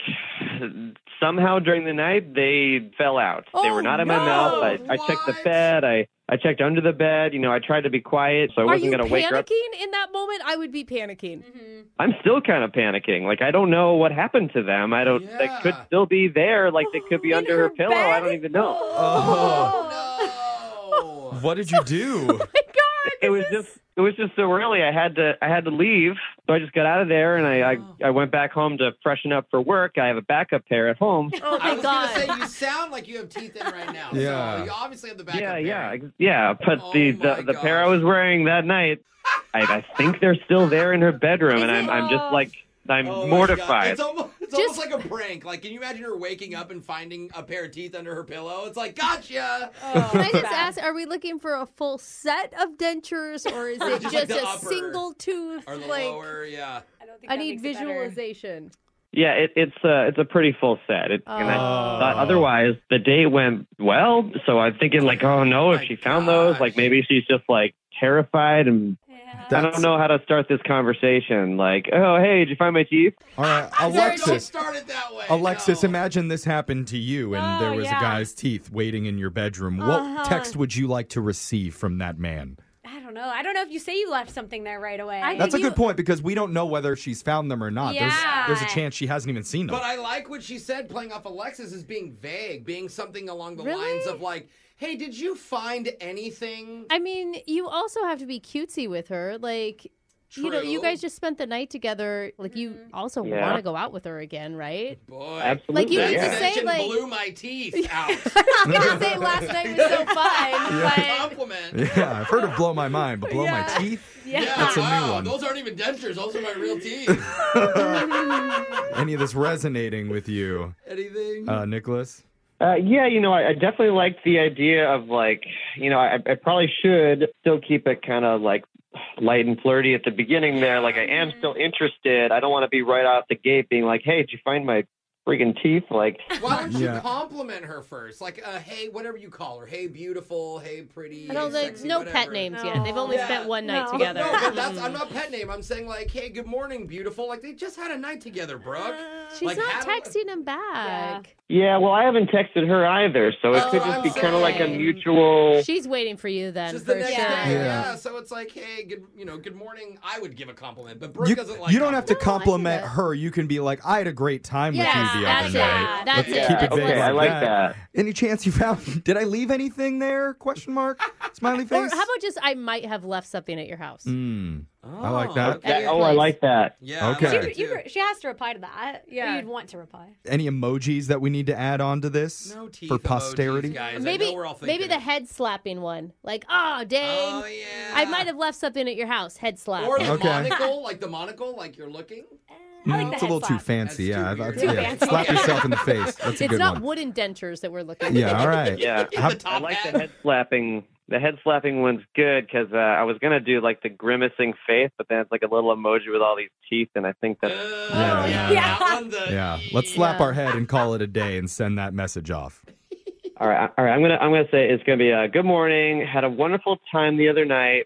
Speaker 11: somehow during the night, they fell out. They were not in my mouth. I checked the bed. I checked under the bed. I tried to be quiet, so I wasn't going to wake her up.
Speaker 1: Are you panicking in that moment? I would be panicking.
Speaker 4: Mm-hmm.
Speaker 11: I'm still kind of panicking. I don't know what happened to them. They could still be there. They could be under her pillow. I don't even know.
Speaker 2: Oh, no.
Speaker 3: What did you do?
Speaker 1: Oh my God.
Speaker 11: It was just so early. I had to leave, so I just got out of there and I went back home to freshen up for work. I have a backup pair at home.
Speaker 1: Oh my God!
Speaker 2: I was gonna say you sound like you have teeth in right now.
Speaker 3: Yeah.
Speaker 2: So you obviously have the backup pair.
Speaker 11: Yeah. But the pair I was wearing that night, I think they're still there in her bedroom, and I'm just I'm mortified.
Speaker 2: It's almost like a prank. Can you imagine her waking up and finding a pair of teeth under her pillow? It's like, gotcha.
Speaker 1: Can I just ask, are we looking for a full set of dentures, or is it just a
Speaker 2: upper,
Speaker 1: single tooth?
Speaker 2: Or the lower, yeah.
Speaker 4: I don't think
Speaker 1: I
Speaker 4: that
Speaker 1: need
Speaker 4: makes it better.
Speaker 1: visualization.
Speaker 11: Yeah, it's a pretty full set. And I thought otherwise the date went well, so I'm thinking oh no, if she found those, maybe she's just terrified and. I don't know how to start this conversation. Oh, hey, did you find my teeth?
Speaker 3: All right,
Speaker 2: Don't
Speaker 3: Alexis.
Speaker 2: start it that way.
Speaker 3: Alexis, imagine this happened to you and there was a guy's teeth waiting in your bedroom. What text would you like to receive from that man?
Speaker 4: I don't know. I don't know if you say you left something there right away.
Speaker 3: That's a good point because we don't know whether she's found them or not.
Speaker 4: Yeah.
Speaker 3: There's a chance she hasn't even seen them.
Speaker 2: But I like what she said, playing off Alexis, is being vague, being something along the lines of hey, did you find anything?
Speaker 1: I mean, you also have to be cutesy with her. You guys just spent the night together. You also want to go out with her again, right?
Speaker 2: Boy.
Speaker 11: Absolutely.
Speaker 1: You need to say,
Speaker 2: blew my teeth out.
Speaker 1: I was going to say last night was so fun. But...
Speaker 2: Compliment.
Speaker 3: Yeah, I've heard of blow my mind, but blow my teeth?
Speaker 2: Yeah,
Speaker 3: That's a new one.
Speaker 2: Those aren't even dentures. Those are my real teeth.
Speaker 3: Any of this resonating with you?
Speaker 2: Anything?
Speaker 3: Nicholas?
Speaker 11: Yeah, I definitely like the idea of I probably should still keep it kind of light and flirty at the beginning there. I am still interested. I don't want to be right out the gate being hey, did you find my friggin' teeth?
Speaker 2: Why don't you compliment her first? Hey, whatever you call her. Hey, beautiful. Hey, pretty.
Speaker 1: I don't
Speaker 2: sexy,
Speaker 1: no
Speaker 2: whatever.
Speaker 1: pet names yet. They've only spent one night together.
Speaker 2: No, but I'm not pet name. I'm saying hey, good morning, beautiful. They just had a night together, Brooke.
Speaker 1: She's not texting him back.
Speaker 11: Yeah, well, I haven't texted her either, so it could just be kind of a mutual.
Speaker 1: She's waiting for you then.
Speaker 2: Just
Speaker 1: for
Speaker 2: the next
Speaker 1: sure.
Speaker 2: day. Yeah, so it's hey, good morning. I would give a compliment, but Brooke doesn't like.
Speaker 3: You don't have to compliment her. You can be I had a great time with you the other night.
Speaker 1: That's it.
Speaker 3: Keep it vague
Speaker 11: I like that.
Speaker 3: Any chance you found? Did I leave anything there? Question mark. Smiley face.
Speaker 1: Or how about just I might have left something at your house.
Speaker 3: I like that.
Speaker 1: Okay.
Speaker 11: I like that.
Speaker 2: Yeah.
Speaker 3: Okay.
Speaker 4: She has to reply to that.
Speaker 1: Yeah.
Speaker 4: You'd want to reply.
Speaker 3: Any emojis that we need to add on to this
Speaker 2: No teeth
Speaker 3: for
Speaker 2: emojis,
Speaker 3: posterity?
Speaker 2: guys. I
Speaker 1: Maybe
Speaker 2: know we're all thinking
Speaker 1: the head slapping one. Oh, dang.
Speaker 2: Oh yeah.
Speaker 1: I might have left something at your house. Head slap.
Speaker 2: Or the
Speaker 3: Okay.
Speaker 2: monocle, you're looking.
Speaker 4: I like
Speaker 3: It's
Speaker 4: the
Speaker 3: a little
Speaker 4: head
Speaker 3: too
Speaker 4: slap.
Speaker 3: fancy.
Speaker 2: That's
Speaker 3: Yeah,
Speaker 2: too weird.
Speaker 4: fancy.
Speaker 3: Slap yourself in the face. That's a
Speaker 1: It's
Speaker 3: good
Speaker 1: not
Speaker 3: one.
Speaker 1: wooden dentures that we're looking
Speaker 3: Yeah, all right.
Speaker 11: Yeah,
Speaker 2: In the top
Speaker 11: I like
Speaker 2: hat.
Speaker 11: the head slapping. The head slapping one's good because I was gonna do the grimacing face, but then it's a little emoji with all these teeth, and I think that's
Speaker 2: That one,
Speaker 3: Yeah, let's slap our head and call it a day and send that message off.
Speaker 11: all right. I'm gonna say it's gonna be good morning. Had a wonderful time the other night.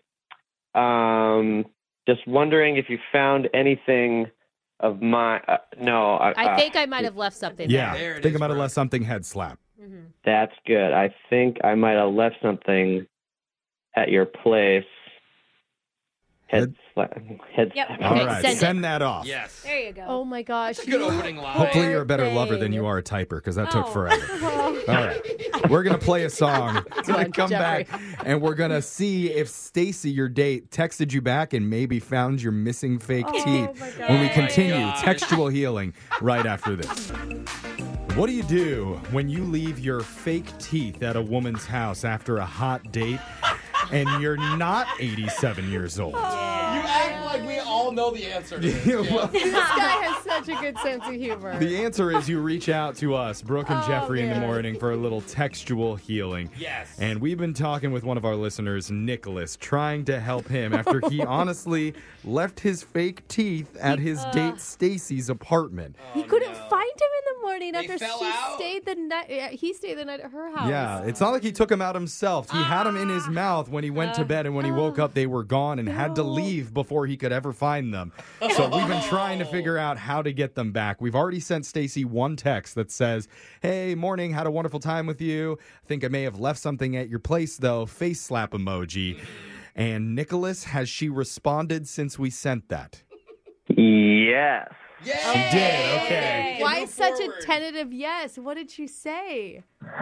Speaker 11: Just wondering if you found anything of my. No,
Speaker 1: I think I might have left something
Speaker 3: Yeah,
Speaker 2: There it
Speaker 3: think
Speaker 2: is,
Speaker 3: about it
Speaker 2: bro.
Speaker 3: less something head slap.
Speaker 11: that's good. I think I might have left something at your place. Head slap.
Speaker 4: Yep.
Speaker 3: All
Speaker 1: Okay,
Speaker 3: right,
Speaker 1: send
Speaker 3: send
Speaker 1: it.
Speaker 3: that off.
Speaker 2: Yes.
Speaker 4: There you go.
Speaker 1: Oh my gosh.
Speaker 2: That's a good opening line.
Speaker 3: Hopefully you're a better lover than you are a typer because that took forever. All right. We're going to play a song. We're going to come back and we're going to see if Stacy, your date, texted you back and maybe found your missing fake teeth when we continue textual healing right after this. What do you do when you leave your fake teeth at a woman's house after a hot date and you're not 87 years old?
Speaker 2: You act like we all know the answer to this.
Speaker 3: Well,
Speaker 1: This guy has such a good sense of humor.
Speaker 3: the answer is you reach out to us, Brooke and Jeffrey, in the morning for a little textual healing.
Speaker 2: Yes.
Speaker 3: And we've been talking with one of our listeners, Nicholas, trying to help him after he honestly left his fake teeth at his date Stacy's apartment.
Speaker 1: He couldn't find him in the morning
Speaker 2: They
Speaker 1: after
Speaker 2: fell
Speaker 1: she
Speaker 2: out?
Speaker 1: stayed the night. Yeah, he stayed the night at her house.
Speaker 3: Yeah, it's not like he took them out himself. He had them in his mouth when he went to bed, and when he woke up, they were gone and had to leave before he could ever find them. So we've been trying to figure out how to get them back. We've already sent Stacy one text that says, "Hey, morning, had a wonderful time with you. I think I may have left something at your place, though. Face slap emoji." And Nicholas, has she responded since we sent that?
Speaker 11: Yes.
Speaker 2: Yay!
Speaker 3: She did, okay.
Speaker 2: We can
Speaker 1: Why
Speaker 2: move
Speaker 1: such
Speaker 2: forward.
Speaker 1: a tentative yes? What did she say?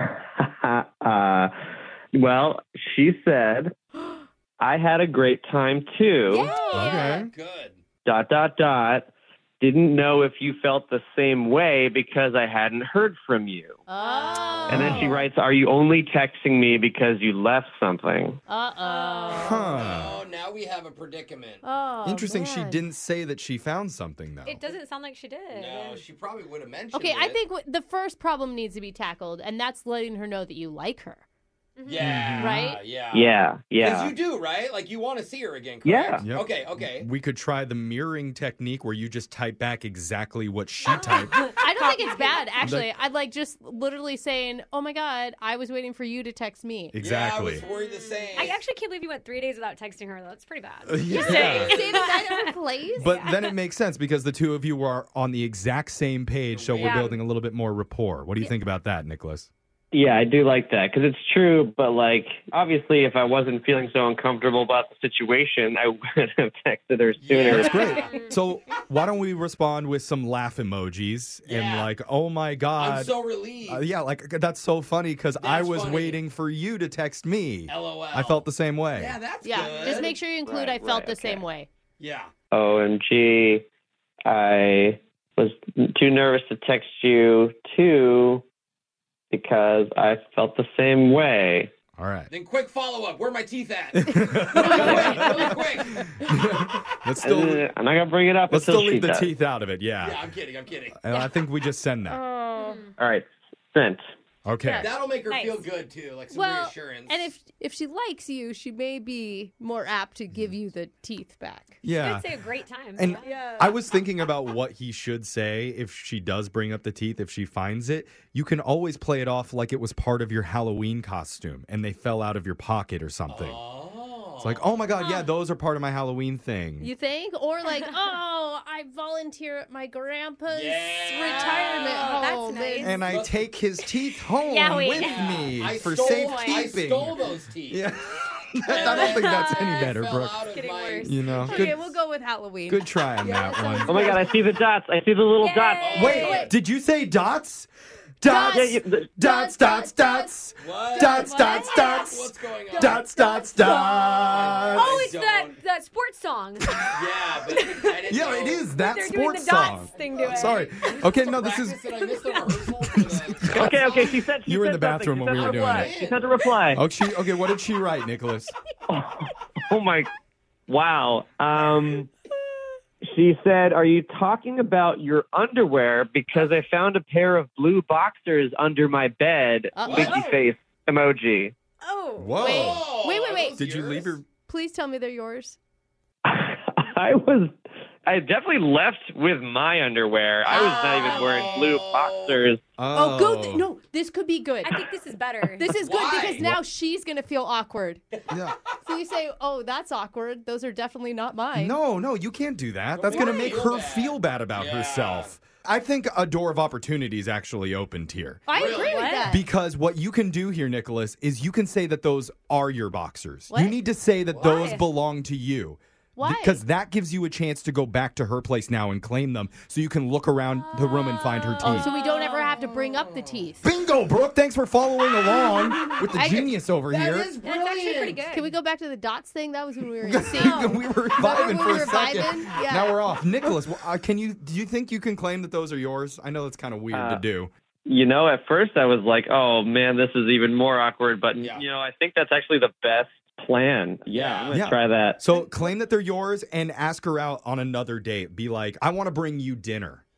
Speaker 11: Well, she said, I had a great time too.
Speaker 3: Okay.
Speaker 2: Good.
Speaker 11: Didn't know if you felt the same way because I hadn't heard from you.
Speaker 1: Oh.
Speaker 11: And then she writes, are you only texting me because you left something?
Speaker 1: Uh-oh.
Speaker 3: Huh.
Speaker 2: Oh, now we have a predicament.
Speaker 1: Oh,
Speaker 3: Interesting. She
Speaker 1: man.
Speaker 3: didn't say that she found something, though.
Speaker 4: It doesn't sound like she did.
Speaker 2: No, she probably would have mentioned
Speaker 1: Okay,
Speaker 2: it.
Speaker 1: I think the first problem needs to be tackled, and that's letting her know that you like her.
Speaker 2: Yeah.
Speaker 1: Right?
Speaker 2: Yeah.
Speaker 11: Yeah.
Speaker 2: Because you do, right? Like, you want to see her again,
Speaker 11: Yeah.
Speaker 2: correct?
Speaker 3: Yep.
Speaker 2: Okay.
Speaker 3: We could try the mirroring technique where you just type back exactly what she typed.
Speaker 1: I don't think it's bad, actually. I'd like just literally saying, oh my God, I was waiting for you to text me.
Speaker 3: Exactly.
Speaker 2: Yeah, I was worried the same.
Speaker 4: I actually can't believe you went 3 days without texting her. That's pretty bad.
Speaker 3: Yeah.
Speaker 1: Stay the night at her place?
Speaker 3: But then it makes sense because the two of you are on the exact same page, so we're
Speaker 4: Yeah.
Speaker 3: building a little bit more rapport. What do you think about that, Nicholas?
Speaker 11: Yeah, I do like that because it's true. But like, obviously, if I wasn't feeling so uncomfortable about the situation, I would have texted her sooner.
Speaker 3: That's great. So why don't we respond with some laugh emojis and
Speaker 2: Yeah.
Speaker 3: like, oh my God.
Speaker 2: I'm so relieved.
Speaker 3: Yeah, like that's so funny because I
Speaker 2: That's
Speaker 3: was
Speaker 2: funny.
Speaker 3: waiting for you to text me.
Speaker 2: LOL.
Speaker 3: I felt the same way.
Speaker 2: Yeah, that's
Speaker 1: Yeah,
Speaker 2: good.
Speaker 1: just make sure you include I felt the
Speaker 11: okay.
Speaker 1: same way.
Speaker 2: Yeah.
Speaker 11: OMG, I was too nervous to text you too because I felt the same way.
Speaker 3: All right.
Speaker 2: Then quick follow-up. Where are my teeth at? really quick.
Speaker 3: Let's still
Speaker 11: I'm not gonna bring it up
Speaker 3: let's
Speaker 11: until
Speaker 3: still
Speaker 11: she
Speaker 3: leave the
Speaker 11: does.
Speaker 3: teeth out of it.
Speaker 2: Yeah,
Speaker 3: Yeah.
Speaker 2: I'm kidding.
Speaker 3: And I think we just send that.
Speaker 1: Oh.
Speaker 11: All right, sent.
Speaker 3: Okay.
Speaker 2: That'll make her
Speaker 4: Nice.
Speaker 2: feel good, too. Like some
Speaker 1: Well,
Speaker 2: reassurance.
Speaker 1: and if she likes you, she may be more apt to give you the teeth back.
Speaker 3: Yeah.
Speaker 4: I'd say a great time.
Speaker 3: And
Speaker 1: Yeah.
Speaker 3: I was thinking about what he should say if she does bring up the teeth, if she finds it. You can always play it off like it was part of your Halloween costume and they fell out of your pocket or something. It's like, oh my God, yeah, those are part of my Halloween thing.
Speaker 1: You think? Or like, oh, I volunteer at my grandpa's
Speaker 2: Yeah.
Speaker 1: retirement
Speaker 4: Oh, that's
Speaker 1: home.
Speaker 4: nice.
Speaker 3: And I take his teeth home
Speaker 4: Yeah, wait.
Speaker 3: with me
Speaker 2: I
Speaker 3: for
Speaker 2: stole,
Speaker 3: safekeeping.
Speaker 2: I stole those teeth.
Speaker 3: Yeah. I don't think that's any better,
Speaker 2: Fell
Speaker 3: Brooke.
Speaker 2: out of
Speaker 4: Getting
Speaker 2: my-
Speaker 4: worse.
Speaker 3: You know,
Speaker 1: Okay,
Speaker 3: good,
Speaker 1: we'll go with Halloween.
Speaker 3: good try on that one.
Speaker 11: Oh my God, I see the dots. I see the little dots.
Speaker 3: Wait, did you say dots? Dots, dots, dots, dots,
Speaker 2: What?
Speaker 3: dots, dots,
Speaker 2: What's
Speaker 3: dots,
Speaker 2: going on?
Speaker 3: dots, dots, dots.
Speaker 4: Oh, it's
Speaker 2: don't.
Speaker 4: that sports song.
Speaker 2: Yeah, but I didn't
Speaker 3: Yeah,
Speaker 2: know.
Speaker 3: it is that
Speaker 4: They're doing
Speaker 3: sports
Speaker 4: the dots
Speaker 3: song.
Speaker 4: thing to it.
Speaker 3: Sorry. Okay, no, this is.
Speaker 2: Practice it, I missed the rehearsal for the...
Speaker 11: Okay, she said
Speaker 3: You were in the bathroom when we were doing it.
Speaker 11: She sent a reply.
Speaker 3: Okay, what did she write, Nicholas?
Speaker 11: Oh my, wow. She said, are you talking about your underwear? Because I found a pair of blue boxers under my bed. Winky face emoji.
Speaker 4: Oh.
Speaker 3: Whoa.
Speaker 1: Wait.
Speaker 3: Did you leave your.
Speaker 1: Please tell me they're yours.
Speaker 11: I definitely left with my underwear. I was not even wearing blue boxers.
Speaker 1: Oh, good. No, this could be good.
Speaker 4: I think this is better.
Speaker 1: This is good
Speaker 2: Why?
Speaker 1: because now she's going to feel awkward.
Speaker 3: Yeah.
Speaker 1: So you say, oh, that's awkward. Those are definitely not mine.
Speaker 3: No, you can't do that. That's going to make her feel bad about herself. I think a door of opportunity is actually opened here.
Speaker 1: I agree with that.
Speaker 3: Because what you can do here, Nicholas, is you can say that those are your boxers.
Speaker 1: What?
Speaker 3: You need to say that those belong to you.
Speaker 1: Why?
Speaker 3: Because that gives you a chance to go back to her place now and claim them so you can look around the room and find her teeth.
Speaker 1: Oh, so we don't ever have to bring up the teeth.
Speaker 3: Bingo, Brooke. Thanks for following along with the genius over here.
Speaker 2: That is
Speaker 4: That's actually pretty
Speaker 2: brilliant.
Speaker 4: good.
Speaker 1: Can we go back to the dots thing? That was when we were in sync.
Speaker 3: We were vibing for
Speaker 1: we were
Speaker 3: a second.
Speaker 1: vibing? Yeah.
Speaker 3: Now we're off. Nicholas, do you think you can claim that those are yours? I know that's kind of weird to do.
Speaker 11: You know, at first I was like, oh man, this is even more awkward. But, you know, I think that's actually the best plan. Yeah, I'm going to try that.
Speaker 3: So claim that they're yours and ask her out on another date. Be like, I want to bring you dinner.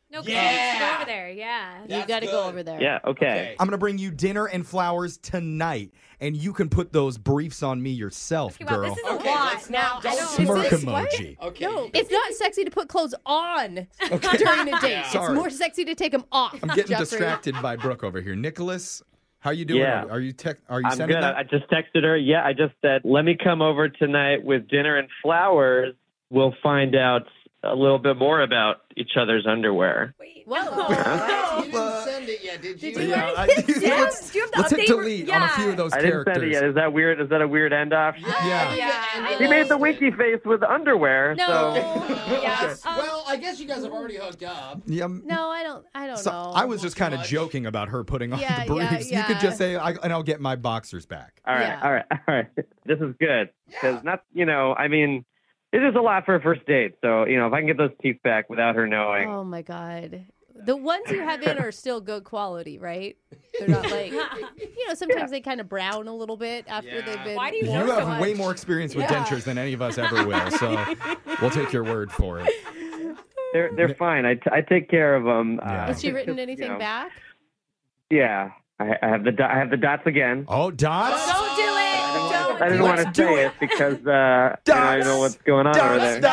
Speaker 4: No,
Speaker 2: Yeah.
Speaker 4: go over there. Yeah.
Speaker 1: You got to go over there.
Speaker 11: Yeah, okay.
Speaker 3: I'm going to bring you dinner and flowers tonight, and you can put those briefs on me yourself,
Speaker 4: Okay, well,
Speaker 3: girl.
Speaker 4: this is a
Speaker 2: Okay,
Speaker 4: lot.
Speaker 2: let's
Speaker 4: Now,
Speaker 2: not-
Speaker 4: I
Speaker 2: don't
Speaker 4: don't.
Speaker 3: Smirk
Speaker 1: Is this what?
Speaker 3: emoji.
Speaker 2: Okay.
Speaker 1: No, it's not sexy to put clothes on during a date. It's
Speaker 3: Sorry.
Speaker 1: more sexy to take them off.
Speaker 3: I'm getting
Speaker 1: Jeffrey.
Speaker 3: distracted by Brooke over here. Nicholas, how you doing?
Speaker 11: Yeah.
Speaker 3: Are you
Speaker 11: I'm
Speaker 3: sending
Speaker 11: good.
Speaker 3: that?
Speaker 11: I just texted her. Yeah, I just said, let me come over tonight with dinner and flowers. We'll find out a little bit more about each other's underwear.
Speaker 4: Wait,
Speaker 1: Whoa.
Speaker 2: You didn't send it yet, did you?
Speaker 4: Did you
Speaker 3: Yeah,
Speaker 4: already hit send?
Speaker 3: let's
Speaker 4: Do you have the
Speaker 3: let's hit
Speaker 4: update?
Speaker 3: delete on a few of those
Speaker 11: I didn't
Speaker 3: characters.
Speaker 11: send it yet. Is that weird? Is that a weird end off?
Speaker 3: Yeah.
Speaker 4: Yeah.
Speaker 11: He made the winky face with underwear.
Speaker 1: No.
Speaker 11: So
Speaker 4: Yeah.
Speaker 2: Well, I guess you guys have already hooked up.
Speaker 3: Yeah,
Speaker 1: No, I don't
Speaker 3: so
Speaker 1: know.
Speaker 3: I was just kind of
Speaker 2: much.
Speaker 3: joking about her putting on
Speaker 1: Yeah,
Speaker 3: the briefs.
Speaker 1: yeah,
Speaker 3: You could
Speaker 1: yeah.
Speaker 3: just say, and I'll get my boxers back.
Speaker 11: all right,
Speaker 1: Yeah.
Speaker 11: all right. This is good because not, I mean, it is a lot for a first date. So if I can get those teeth back without her knowing.
Speaker 1: Oh my God. The ones you have in are still good quality, right? They're not like, sometimes they kind of brown a little bit after they've been.
Speaker 4: Why do you
Speaker 3: You
Speaker 4: know so
Speaker 3: have
Speaker 4: much?
Speaker 3: way more experience with
Speaker 1: Yeah.
Speaker 3: dentures than any of us ever will, so we'll take your word for it.
Speaker 11: They're fine. I take care of them.
Speaker 3: Yeah.
Speaker 1: Has she written anything back?
Speaker 11: Yeah, I have the dots again.
Speaker 3: Oh, dots?
Speaker 4: Don't do it. Don't.
Speaker 11: I didn't want to
Speaker 3: Let's do
Speaker 11: say
Speaker 3: it.
Speaker 11: it because I don't know what's going on over there.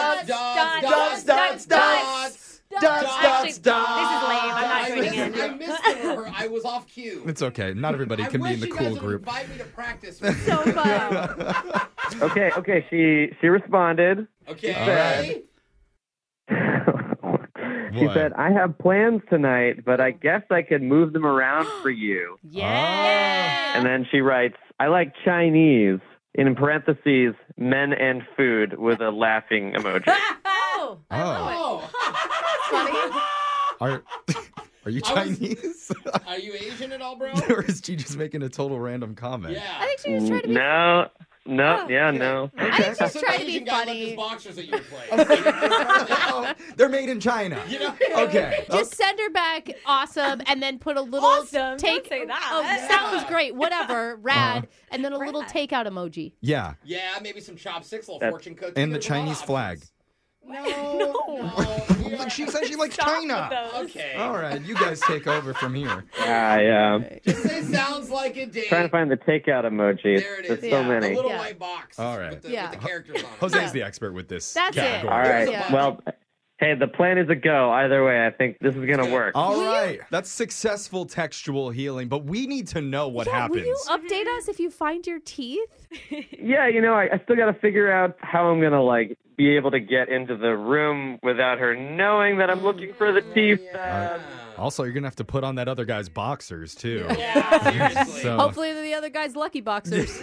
Speaker 4: Actually, this is lame. I'm not joining in.
Speaker 2: I missed her. I was off cue.
Speaker 3: It's okay. Not everybody can be in the cool group.
Speaker 2: I wish you guys would invite me to practice.
Speaker 1: So fun.
Speaker 11: Okay. She responded.
Speaker 2: Okay.
Speaker 11: She
Speaker 3: What?
Speaker 11: said, "I have plans tonight, but I guess I could move them around for you."
Speaker 1: Yeah.
Speaker 11: And then she writes, "I like Chinese." In parentheses, men and food with a laughing emoji.
Speaker 4: Oh.
Speaker 3: Oh.
Speaker 1: Funny.
Speaker 3: Are you Chinese?
Speaker 2: Are you Asian at all, bro?
Speaker 3: Or is she just making a total random comment?
Speaker 2: Yeah.
Speaker 1: I think she was trying to be.
Speaker 11: No.
Speaker 1: Oh,
Speaker 11: No.
Speaker 1: I think she's
Speaker 2: Some
Speaker 1: trying to be
Speaker 2: Asian guy left
Speaker 1: funny.
Speaker 2: his boxers at your place.
Speaker 3: They're made in China. Okay.
Speaker 1: Just send her back, awesome, and then put a little
Speaker 4: Awesome.
Speaker 1: take.
Speaker 4: Don't say that.
Speaker 1: Oh, sounds great. Whatever, rad, and then a little takeout emoji.
Speaker 3: Yeah.
Speaker 2: Yeah, maybe some chopsticks, little
Speaker 11: That's-
Speaker 2: fortune cookie.
Speaker 3: And the
Speaker 2: there's a lot of
Speaker 3: Chinese flag.
Speaker 2: options. No.
Speaker 3: She said she likes China.
Speaker 2: Okay.
Speaker 3: All right, you guys take over from here.
Speaker 11: Yeah.
Speaker 2: Just say sounds like a date.
Speaker 11: Trying to find the takeout emoji.
Speaker 2: There it is.
Speaker 11: There's so
Speaker 1: Yeah.
Speaker 2: The
Speaker 11: many.
Speaker 2: little
Speaker 1: Yeah.
Speaker 2: white box.
Speaker 3: All right.
Speaker 2: With the,
Speaker 1: Yeah.
Speaker 2: with the characters on it.
Speaker 3: Jose's the expert with this
Speaker 1: That's it.
Speaker 3: category.
Speaker 11: All right.
Speaker 1: Yeah.
Speaker 11: Well, hey, the plan is a go. Either way, I think this is going to work.
Speaker 3: All right. That's successful textual healing, but we need to know what happens.
Speaker 1: Will you update us if you find your teeth?
Speaker 11: Yeah, I still got to figure out how I'm going to, be able to get into the room without her knowing that I'm looking for the teeth.
Speaker 3: Also, you're going to have to put on that other guy's boxers, too.
Speaker 2: Seriously.
Speaker 3: So-
Speaker 1: Hopefully, they're the other guy's lucky boxers.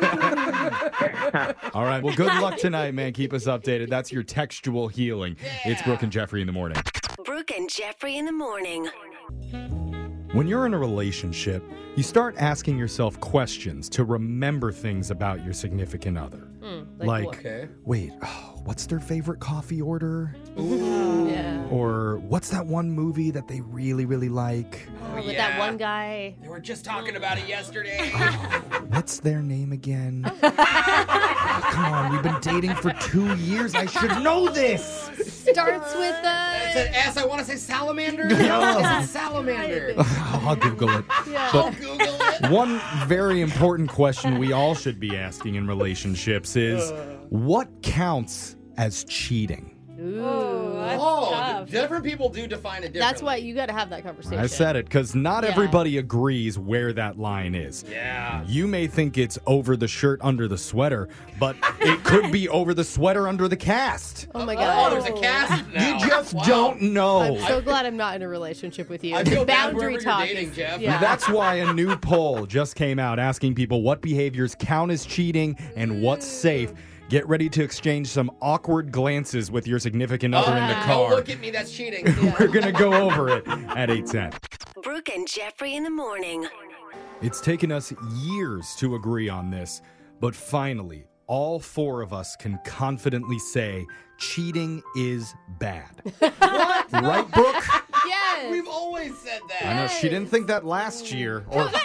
Speaker 3: All right. Well, good luck tonight, man. Keep us updated. That's your textual healing. It's Brooke and Jeffrey in the morning.
Speaker 6: Brooke and Jeffrey in the morning.
Speaker 3: When you're in a relationship, you start asking yourself questions to remember things about your significant other.
Speaker 1: Like what?
Speaker 2: Okay.
Speaker 3: Wait, what's their favorite coffee order?
Speaker 1: Yeah.
Speaker 3: Or what's that one movie that they really, really like?
Speaker 1: With that one guy.
Speaker 2: They were just talking about it yesterday.
Speaker 3: What's their name again? Oh, come on, we've been dating for 2 years. I should know this.
Speaker 1: Starts with
Speaker 2: It's an S. I want to say salamander.
Speaker 3: No.
Speaker 2: It's a salamander.
Speaker 3: I'll Google it.
Speaker 2: I'll Google it.
Speaker 3: One very important question we all should be asking in relationships is, what counts as cheating?
Speaker 2: Different people do define it differently.
Speaker 1: That's why you got to have that conversation.
Speaker 3: I said it because not
Speaker 1: Yeah.
Speaker 3: everybody agrees where that line is.
Speaker 2: Yeah.
Speaker 3: You may think it's over the shirt under the sweater, but it could be over the sweater under the cast.
Speaker 1: Oh my
Speaker 2: Oh,
Speaker 1: God.
Speaker 2: there's a cast now.
Speaker 3: You just
Speaker 2: Wow.
Speaker 3: don't know.
Speaker 1: I'm so glad I'm not in a relationship with you.
Speaker 2: I feel bad
Speaker 1: Boundary
Speaker 2: whoever
Speaker 1: talk.
Speaker 2: you're dating,
Speaker 1: is-
Speaker 2: Jeff.
Speaker 1: Yeah.
Speaker 3: That's why a new poll just came out asking people what behaviors count as cheating and what's safe. Get ready to exchange some awkward glances with your significant other in the
Speaker 2: Don't
Speaker 3: car.
Speaker 2: look at me. That's cheating.
Speaker 3: We're going to go over it at 8:10.
Speaker 6: Brooke and Jeffrey in the morning.
Speaker 3: It's taken us years to agree on this, but finally, all four of us can confidently say cheating is bad.
Speaker 2: What?
Speaker 3: Right, Brooke?
Speaker 1: Yes.
Speaker 2: We've always said that.
Speaker 3: I know she didn't think that last year. Or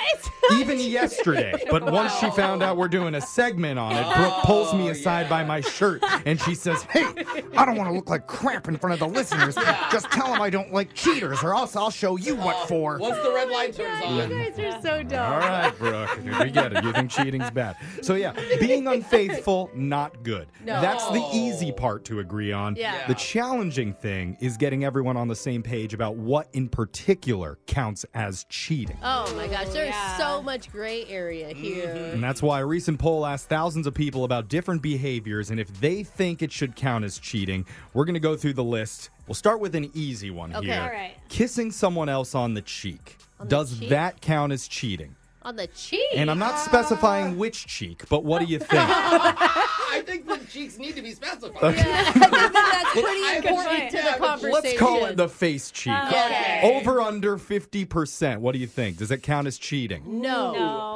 Speaker 3: Even yesterday. But once she found out we're doing a segment on it, Brooke pulls me aside by my shirt and she says, "Hey, I don't want to look like crap in front of the listeners. Just tell them I don't like cheaters or else I'll show you what for."
Speaker 2: Once the red light turns on.
Speaker 1: You guys are so dumb.
Speaker 3: All right, Brooke. We get it. You think cheating's bad. So, yeah, being unfaithful, not good.
Speaker 1: No.
Speaker 3: That's the easy part to agree on.
Speaker 1: Yeah.
Speaker 3: The challenging thing is getting everyone on the same page about what in particular counts as cheating.
Speaker 1: Oh, my gosh. There's so much gray area here.
Speaker 3: And that's why a recent poll asked thousands of people about different behaviors and if they think it should count as cheating. We're going to go through the list. We'll start with an easy one
Speaker 1: Okay.
Speaker 3: here.
Speaker 4: All right.
Speaker 3: Kissing someone else on the cheek. Does that count as cheating?
Speaker 1: On the cheek?
Speaker 3: And I'm not specifying which cheek, but what do you think?
Speaker 2: I think the cheeks need to be specified.
Speaker 3: Okay.
Speaker 1: I think that's pretty
Speaker 2: I
Speaker 1: important to the conversation.
Speaker 3: Let's call it the face cheek.
Speaker 2: Okay.
Speaker 3: Over under 50%. What do you think? Does it count as cheating?
Speaker 1: No.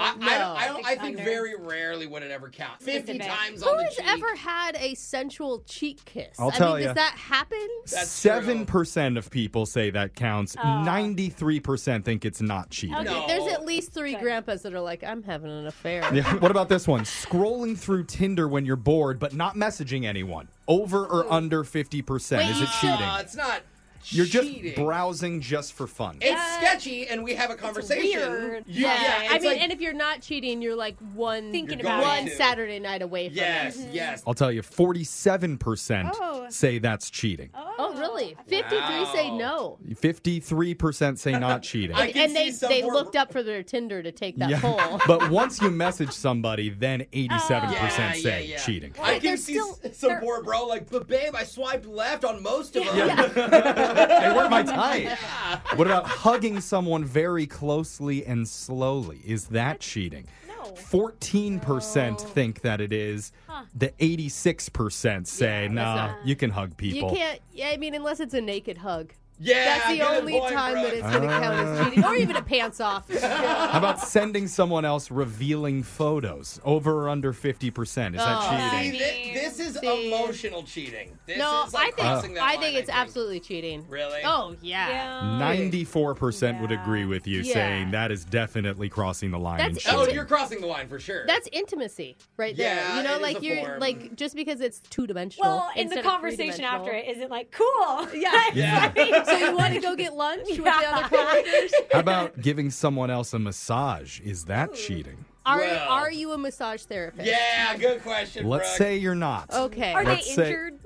Speaker 2: I think very rarely would it ever count. 50 times
Speaker 1: Who
Speaker 2: on the
Speaker 1: has
Speaker 2: cheek.
Speaker 1: ever had a sensual cheek kiss?
Speaker 3: I'll tell ya.
Speaker 1: Does that happen?
Speaker 3: 7% of people say that counts. 93% think it's not cheating.
Speaker 1: Okay,
Speaker 2: No.
Speaker 1: there's at least 3 grandpas that are like, I'm having an affair.
Speaker 3: Yeah. What about this one? Scrolling through Tinder when you're bored, but not messaging anyone. Over or under 50%?
Speaker 1: Wait,
Speaker 3: Is it cheating?
Speaker 2: It's not
Speaker 3: You're just
Speaker 2: cheating.
Speaker 3: browsing just for fun.
Speaker 2: It's sketchy, and we have a conversation.
Speaker 4: weird.
Speaker 1: Yeah,
Speaker 2: it's
Speaker 1: I mean,
Speaker 2: like-
Speaker 1: and if you're not cheating, you're like one
Speaker 4: Thinking
Speaker 2: You're
Speaker 4: about
Speaker 2: going
Speaker 1: one
Speaker 2: to.
Speaker 1: Saturday night away from
Speaker 2: Yes,
Speaker 1: it.
Speaker 2: yes.
Speaker 3: I'll tell you, 47% say that's cheating.
Speaker 1: Oh, really? 53 say no.
Speaker 3: 53% say not cheating.
Speaker 2: I can
Speaker 1: And they
Speaker 2: see some
Speaker 1: they
Speaker 2: poor-
Speaker 1: looked up for their Tinder to take that poll.
Speaker 3: But once you message somebody, then 87% say
Speaker 2: yeah.
Speaker 3: cheating.
Speaker 2: I can
Speaker 1: there's
Speaker 2: see
Speaker 1: still-
Speaker 2: some poor bro like, but babe, I swiped left on most of them.
Speaker 3: They weren't my type. What about hugging someone very closely and slowly? Is that cheating?
Speaker 4: No.
Speaker 3: 14% think that it is. The 86% say, nah, you can hug
Speaker 1: You
Speaker 3: people.
Speaker 1: can't, I mean, unless it's a naked hug.
Speaker 2: Yeah,
Speaker 1: That's the
Speaker 2: good
Speaker 1: only
Speaker 2: point,
Speaker 1: time
Speaker 2: Brooke.
Speaker 1: that it's going to count as cheating. Or even a pants off.
Speaker 3: How about sending someone else revealing photos? Over or under 50%? Is that
Speaker 2: See,
Speaker 3: cheating?
Speaker 2: this is emotional cheating. This
Speaker 1: No,
Speaker 2: is like crossing that
Speaker 1: I
Speaker 2: line,
Speaker 1: think it's absolutely cheating.
Speaker 2: Really?
Speaker 1: Oh, yeah.
Speaker 3: 94% would agree with you,
Speaker 1: Yeah.
Speaker 3: saying that is definitely crossing the line. in
Speaker 1: That's
Speaker 3: cheating.
Speaker 2: Oh, you're crossing the line for sure.
Speaker 1: That's intimacy right there.
Speaker 2: Yeah,
Speaker 1: You know,
Speaker 2: it is
Speaker 1: like
Speaker 2: a
Speaker 1: you're
Speaker 2: form.
Speaker 1: like just because it's 2-dimensional.
Speaker 4: Well, in the
Speaker 1: instead of
Speaker 4: conversation
Speaker 1: 3-dimensional.
Speaker 4: after it, is it like, cool?
Speaker 1: Yeah. So you want to go get lunch with the other coworkers?
Speaker 3: How about giving someone else a massage? Is that cheating?
Speaker 1: Are you a massage therapist?
Speaker 2: Yeah, good question,
Speaker 3: Let's
Speaker 2: Brooke.
Speaker 3: say you're not.
Speaker 1: Okay.
Speaker 4: Are
Speaker 3: Let's
Speaker 4: they
Speaker 3: say-
Speaker 4: injured?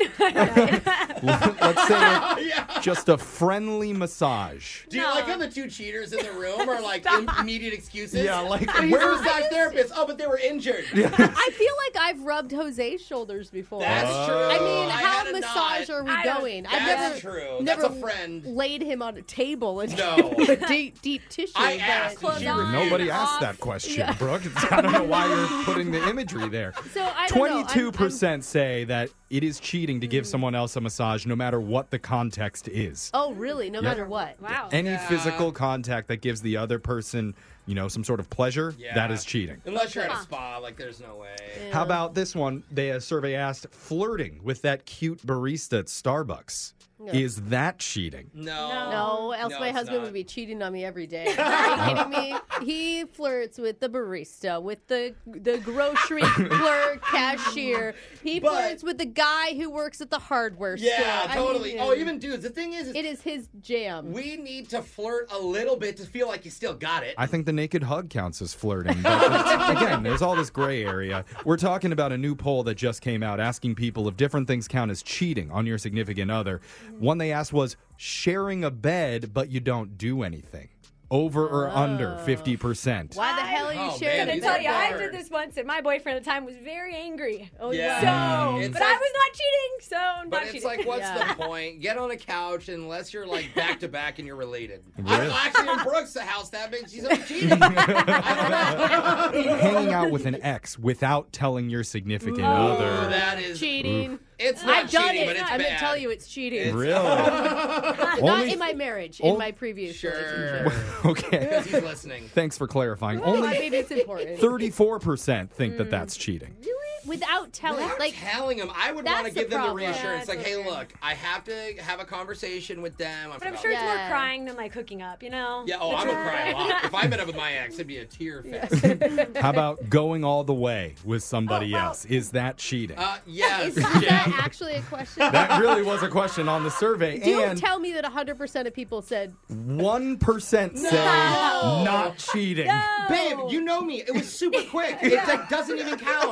Speaker 3: Let's say just a friendly massage.
Speaker 2: Do you like how the two cheaters in the room are like immediate excuses?
Speaker 3: Yeah, like,
Speaker 2: where's
Speaker 3: where's-
Speaker 2: the massage therapist? Oh, but they were injured.
Speaker 1: I feel like I've rubbed Jose's shoulders before.
Speaker 2: That's true.
Speaker 1: I mean,
Speaker 2: I
Speaker 1: how
Speaker 2: had a
Speaker 1: massage
Speaker 2: nod.
Speaker 1: are we going? I've
Speaker 2: That's
Speaker 1: never,
Speaker 2: true.
Speaker 1: never
Speaker 2: That's a friend.
Speaker 1: laid him on a table and
Speaker 2: No.
Speaker 1: gave him a deep tissue.
Speaker 2: I
Speaker 1: but-
Speaker 2: asked, and she refused.
Speaker 3: Nobody asked that question, Brooke. I don't know why you're putting the imagery there.
Speaker 1: So I don't know.
Speaker 3: 22% say that it is cheating to give someone else a massage no matter what the context is.
Speaker 1: Oh, really? No matter what?
Speaker 4: Wow.
Speaker 3: Any physical contact that gives the other person, some sort of pleasure, that is cheating.
Speaker 2: Unless you're at a spa, like there's no way.
Speaker 3: How about this one? A survey asked, flirting with that cute barista at Starbucks.
Speaker 1: No.
Speaker 3: Is that cheating?
Speaker 1: No, else
Speaker 2: No,
Speaker 1: my
Speaker 2: it's
Speaker 1: husband
Speaker 2: not.
Speaker 1: would be cheating on me every day. Are you kidding me? He flirts with the barista, with the grocery clerk, cashier. He flirts with the guy who works at the hardware store.
Speaker 2: Yeah,
Speaker 1: I
Speaker 2: totally.
Speaker 1: mean,
Speaker 2: Oh, even dudes. The thing is
Speaker 1: it is his jam.
Speaker 2: we need to flirt a little bit to feel like you still got it.
Speaker 3: I think the naked hug counts as flirting. But again, there's all this gray area. We're talking about a new poll that just came out asking people if different things count as cheating on your significant other. One they asked was sharing a bed, but you don't do anything. Over or under 50%.
Speaker 1: Why the hell are you sharing?
Speaker 4: I'm gonna
Speaker 2: these
Speaker 4: tell
Speaker 2: are
Speaker 4: you, I
Speaker 2: hard.
Speaker 4: did this once, and my boyfriend at the time was very angry.
Speaker 1: Oh,
Speaker 2: Yeah.
Speaker 4: So,
Speaker 2: It's
Speaker 4: but I
Speaker 2: like-
Speaker 4: was not cheating, so not
Speaker 2: But
Speaker 4: cheating.
Speaker 2: it's like, what's
Speaker 1: Yeah.
Speaker 2: the point? Get on a couch unless you're like back to back and you're related.
Speaker 3: Really?
Speaker 2: Actually, in Brooke's house, that means she's cheating. I don't know.
Speaker 3: Hanging out with an ex without telling your significant other.
Speaker 2: That is
Speaker 1: cheating.
Speaker 2: It's not
Speaker 1: I've done
Speaker 2: cheating,
Speaker 1: it.
Speaker 2: but it's
Speaker 1: I'm
Speaker 2: bad.
Speaker 1: gonna tell you, it's cheating.
Speaker 3: Really?
Speaker 1: Not
Speaker 3: Only-
Speaker 1: in my marriage, in my previous
Speaker 2: Sure.
Speaker 1: relationship.
Speaker 3: Okay.
Speaker 2: Because he's listening.
Speaker 3: Thanks for clarifying.
Speaker 1: I
Speaker 3: Only
Speaker 1: mean, it's important.
Speaker 3: 34% think that that's cheating.
Speaker 1: Really? without telling.
Speaker 2: Without telling them, I would want to
Speaker 1: that's
Speaker 2: give
Speaker 1: the
Speaker 2: them the
Speaker 1: problem.
Speaker 2: reassurance.
Speaker 4: Yeah,
Speaker 2: like, hey, look, I have to have a conversation with them.
Speaker 4: But I'm sure it's more crying than like hooking up, you know?
Speaker 2: Yeah, I would cry a lot. If I met up with my ex, it'd be a tear fest.
Speaker 3: How about going all the way with somebody else? Is that cheating?
Speaker 2: Yes.
Speaker 1: Is that actually a question?
Speaker 3: That really was a question on the survey.
Speaker 1: Do
Speaker 3: and
Speaker 1: tell me that 100% of people said
Speaker 3: 1% say not cheating.
Speaker 2: Babe, you know me. It was super quick. It like, doesn't even count.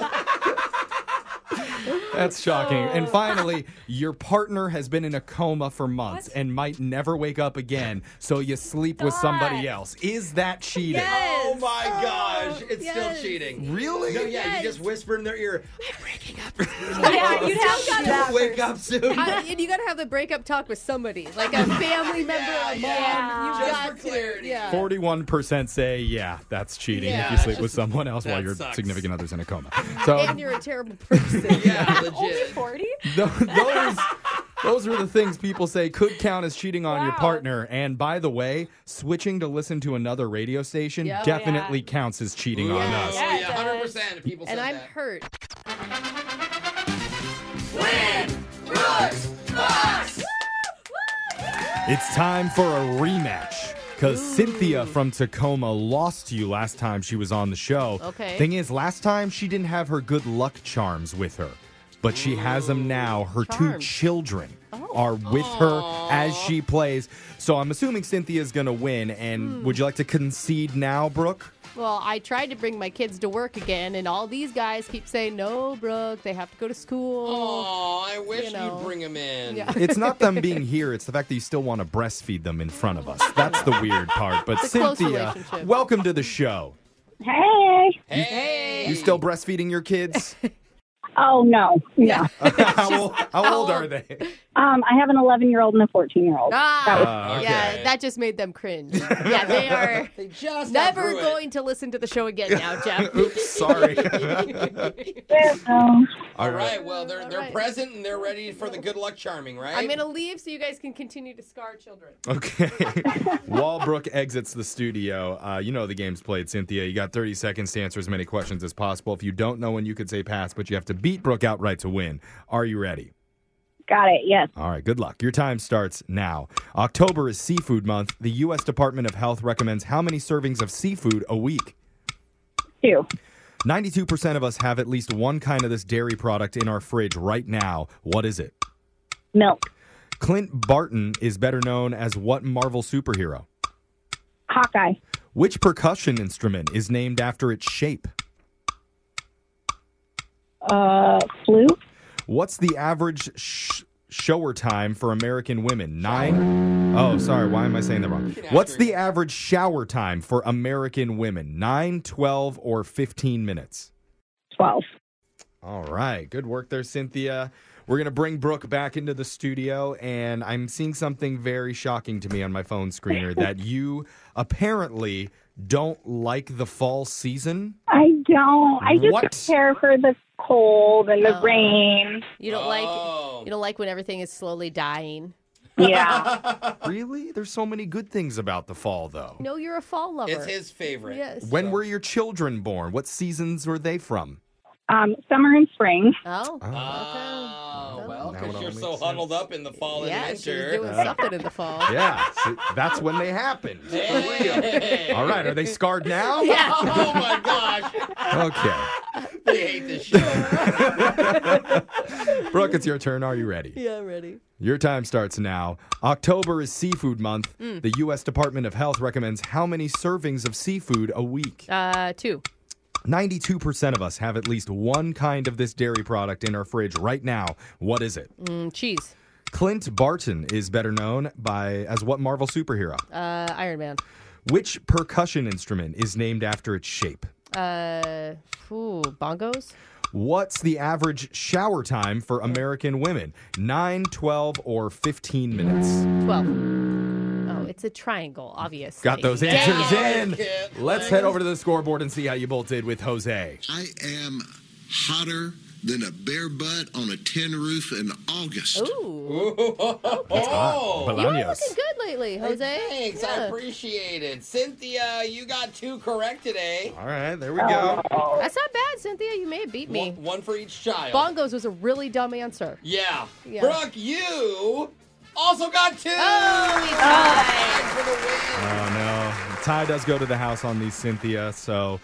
Speaker 3: That's shocking. And finally, your partner has been in a coma for months and might never wake up again, so you sleep with somebody else. Is that cheating?
Speaker 1: Yes.
Speaker 2: Oh my gosh. It's still cheating.
Speaker 3: Really?
Speaker 2: No, yeah, you just whisper in their ear, I'm breaking up.
Speaker 4: Yeah, you'd have to do that
Speaker 2: Wake
Speaker 4: first.
Speaker 2: up soon.
Speaker 1: and you got to have the breakup talk with somebody, like a family member, a mom.
Speaker 2: yeah.
Speaker 1: You've
Speaker 2: Just
Speaker 1: got
Speaker 2: for
Speaker 1: to.
Speaker 2: clarity.
Speaker 1: Yeah.
Speaker 3: 41% say, yeah, that's cheating
Speaker 1: Yeah.
Speaker 3: if you sleep with someone else while
Speaker 2: that
Speaker 3: your
Speaker 2: sucks.
Speaker 3: significant other's in a coma. So
Speaker 1: And you're a terrible person.
Speaker 2: Yeah,
Speaker 4: Only
Speaker 2: legit.
Speaker 4: 40?
Speaker 3: those are the things people say could count as cheating on your
Speaker 4: Wow.
Speaker 3: partner. And by the way, switching to listen to another radio station
Speaker 1: Yeah.
Speaker 3: definitely counts as cheating on us.
Speaker 2: Oh, yeah, 100% of people said
Speaker 1: And I'm
Speaker 2: that.
Speaker 1: hurt.
Speaker 3: It's time for a rematch. Because Cynthia from Tacoma lost to you last time she was on the show.
Speaker 1: Okay.
Speaker 3: Thing is, last time she didn't have her good luck charms with her. But she has them now. Her two
Speaker 1: Charms.
Speaker 3: children are with her as she plays. So I'm assuming Cynthia's going to win. And would you like to concede now, Brooke?
Speaker 1: Well, I tried to bring my kids to work again, and all these guys keep saying, no, Brooke, they have to go to school.
Speaker 2: Oh, I wish
Speaker 1: You know.
Speaker 2: you'd bring them in.
Speaker 1: Yeah.
Speaker 3: It's not them being here. It's the fact that you still want to breastfeed them in front of us. That's the weird part. But
Speaker 1: It's a close
Speaker 3: Cynthia,
Speaker 1: relationship.
Speaker 3: welcome to the show.
Speaker 7: Hey.
Speaker 2: Hey.
Speaker 3: You still breastfeeding your kids?
Speaker 7: Oh, no. Yeah.
Speaker 3: How old are they?
Speaker 7: I have an 11-year-old and a 14-year-old.
Speaker 3: okay.
Speaker 1: Yeah, that just made them cringe. Yeah, they are
Speaker 2: They just
Speaker 1: never
Speaker 2: outgrew it.
Speaker 1: going to listen to the show again now, Jeff.
Speaker 3: Oops, sorry.
Speaker 2: All right, well, they're
Speaker 1: right.
Speaker 2: present and they're ready for the good luck charming, right?
Speaker 1: I'm going to leave so you guys can continue to scar children.
Speaker 3: Okay. While Brooke exits the studio, you know the game's played, Cynthia. You got 30 seconds to answer as many questions as possible. If you don't know when, you could say pass, but you have to beat Brooke outright to win. Are you ready?
Speaker 7: Got it, yes.
Speaker 3: All right, good luck. Your time starts now. October is Seafood Month. The U.S. Department of Health recommends how many servings of seafood a week?
Speaker 7: 2.
Speaker 3: 92% of us have at least one kind of this dairy product in our fridge right now. What is it?
Speaker 7: Milk.
Speaker 3: Clint Barton is better known as what Marvel superhero?
Speaker 7: Hawkeye.
Speaker 3: Which percussion instrument is named after its shape?
Speaker 7: Flute.
Speaker 3: What's the average shower time for American women? 9? Oh, sorry. Why am I saying that wrong? What's the average shower time for American women? 9, 12, or 15 minutes?
Speaker 7: 12.
Speaker 3: All right. Good work there, Cynthia. We're going to bring Brooke back into the studio, and I'm seeing something very shocking to me on my phone screener, that you apparently don't like the fall season.
Speaker 7: I don't. I just
Speaker 3: What?
Speaker 7: prepare for the cold and the rain.
Speaker 1: You don't like when everything is slowly dying.
Speaker 7: Yeah.
Speaker 3: Really? There's so many good things about the fall, though.
Speaker 1: No, you're a fall lover.
Speaker 2: It's his favorite.
Speaker 1: Yes.
Speaker 3: When were your children born? What seasons were they from?
Speaker 7: Summer and spring.
Speaker 1: Oh.
Speaker 2: Oh, well,
Speaker 3: Now it
Speaker 2: because
Speaker 3: all
Speaker 2: you're
Speaker 3: makes
Speaker 2: so
Speaker 3: sense.
Speaker 2: huddled up in the fall
Speaker 1: Yeah,
Speaker 2: and
Speaker 1: she was
Speaker 2: winter.
Speaker 1: doing something in the fall.
Speaker 3: Yeah, so that's when they happened.
Speaker 2: Hey.
Speaker 3: All right, are they scarred now?
Speaker 1: Yeah.
Speaker 2: Oh my gosh.
Speaker 3: Okay.
Speaker 2: They hate this show.
Speaker 3: Brooke, it's your turn. Are you ready?
Speaker 1: Yeah, ready.
Speaker 3: Your time starts now. October is Seafood Month. The U.S. Department of Health recommends how many servings of seafood a week?
Speaker 1: 2.
Speaker 3: 92% of us have at least one kind of this dairy product in our fridge right now. What is it?
Speaker 1: Cheese.
Speaker 3: Clint Barton is better known as what Marvel superhero?
Speaker 1: Iron Man.
Speaker 3: Which percussion instrument is named after its shape?
Speaker 1: Bongos?
Speaker 3: What's the average shower time for American women? 9, 12, or 15 minutes?
Speaker 1: 12. Oh, it's a triangle, obviously.
Speaker 3: Got those
Speaker 1: Dang
Speaker 3: answers
Speaker 1: it.
Speaker 3: in. Let's head over to the scoreboard and see how you both did with Jose.
Speaker 9: I am hotter
Speaker 12: than a bare butt on a tin roof in August.
Speaker 1: Ooh.
Speaker 2: Oh,
Speaker 1: You've been looking good lately, Jose.
Speaker 2: Thanks, I appreciate it. Cynthia, you got 2 correct today.
Speaker 3: All right, there we go.
Speaker 1: That's not bad, Cynthia. You may have beat me.
Speaker 2: One for each child.
Speaker 1: Bongos was a really dumb answer.
Speaker 2: Yeah.
Speaker 1: Yeah.
Speaker 2: Brooke, you also got 2.
Speaker 1: Oh, we tied.
Speaker 2: For the win.
Speaker 3: Oh, no. The tie does go to the house on these, Cynthia, so.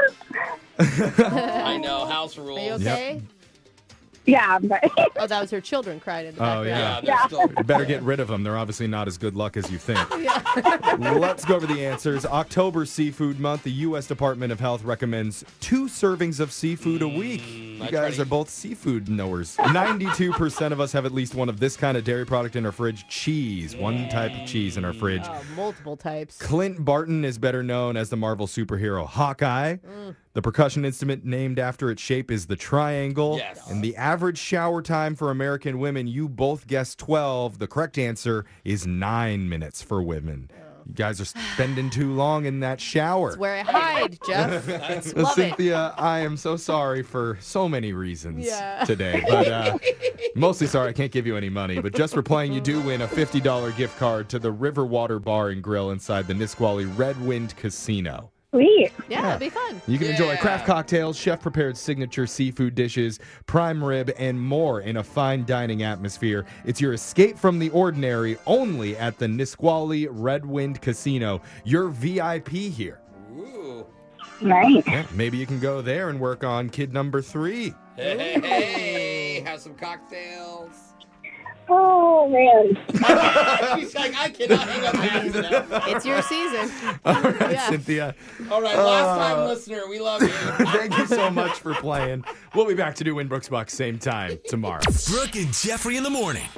Speaker 2: I know, house rules.
Speaker 1: Are you okay?
Speaker 13: Yeah, but
Speaker 1: Oh, that was her children cried in the
Speaker 3: Oh,
Speaker 1: background.
Speaker 3: yeah. You better get rid of them. They're obviously not as good luck as you think. Let's go over the answers. October Seafood Month. The U.S. Department of Health recommends 2 servings of seafood a week. You guys are both seafood knowers. 92% of us have at least one of this kind of dairy product in our fridge. Cheese. One type of cheese in our fridge.
Speaker 1: Oh, multiple types.
Speaker 3: Clint Barton is better known as the Marvel superhero Hawkeye. The percussion instrument named after its shape is the triangle.
Speaker 2: Yes.
Speaker 3: And the average shower time for American women, you both guessed 12. The correct answer is 9 minutes for women. You guys are spending too long in that shower.
Speaker 1: That's where I hide, Jeff. Love it.
Speaker 3: Cynthia, I am so sorry for so many reasons
Speaker 1: Yeah.
Speaker 3: today. But mostly sorry I can't give you any money. But just for playing, you do win a $50 gift card to the Riverwater Bar and Grill inside the Nisqually Red Wind Casino.
Speaker 13: sweet.
Speaker 1: Yeah, it'll be fun.
Speaker 3: You can enjoy craft cocktails, chef-prepared signature seafood dishes, prime rib, and more in a fine dining atmosphere. It's your escape from the ordinary only at the Nisqually Red Wind Casino. You're VIP here.
Speaker 2: Ooh.
Speaker 13: Nice.
Speaker 3: Yeah, maybe you can go there and work on kid number 3.
Speaker 2: Hey, have some cocktails.
Speaker 13: Oh, man.
Speaker 2: She's like, I cannot hang up fast enough.
Speaker 1: It's your season.
Speaker 3: All right,
Speaker 1: Yeah.
Speaker 3: Cynthia.
Speaker 2: All right, last time listener, we love you.
Speaker 3: Thank you so much for playing. We'll be back to do Winbrook's Bucks same time tomorrow.
Speaker 9: Brooke and Jeffrey in the morning.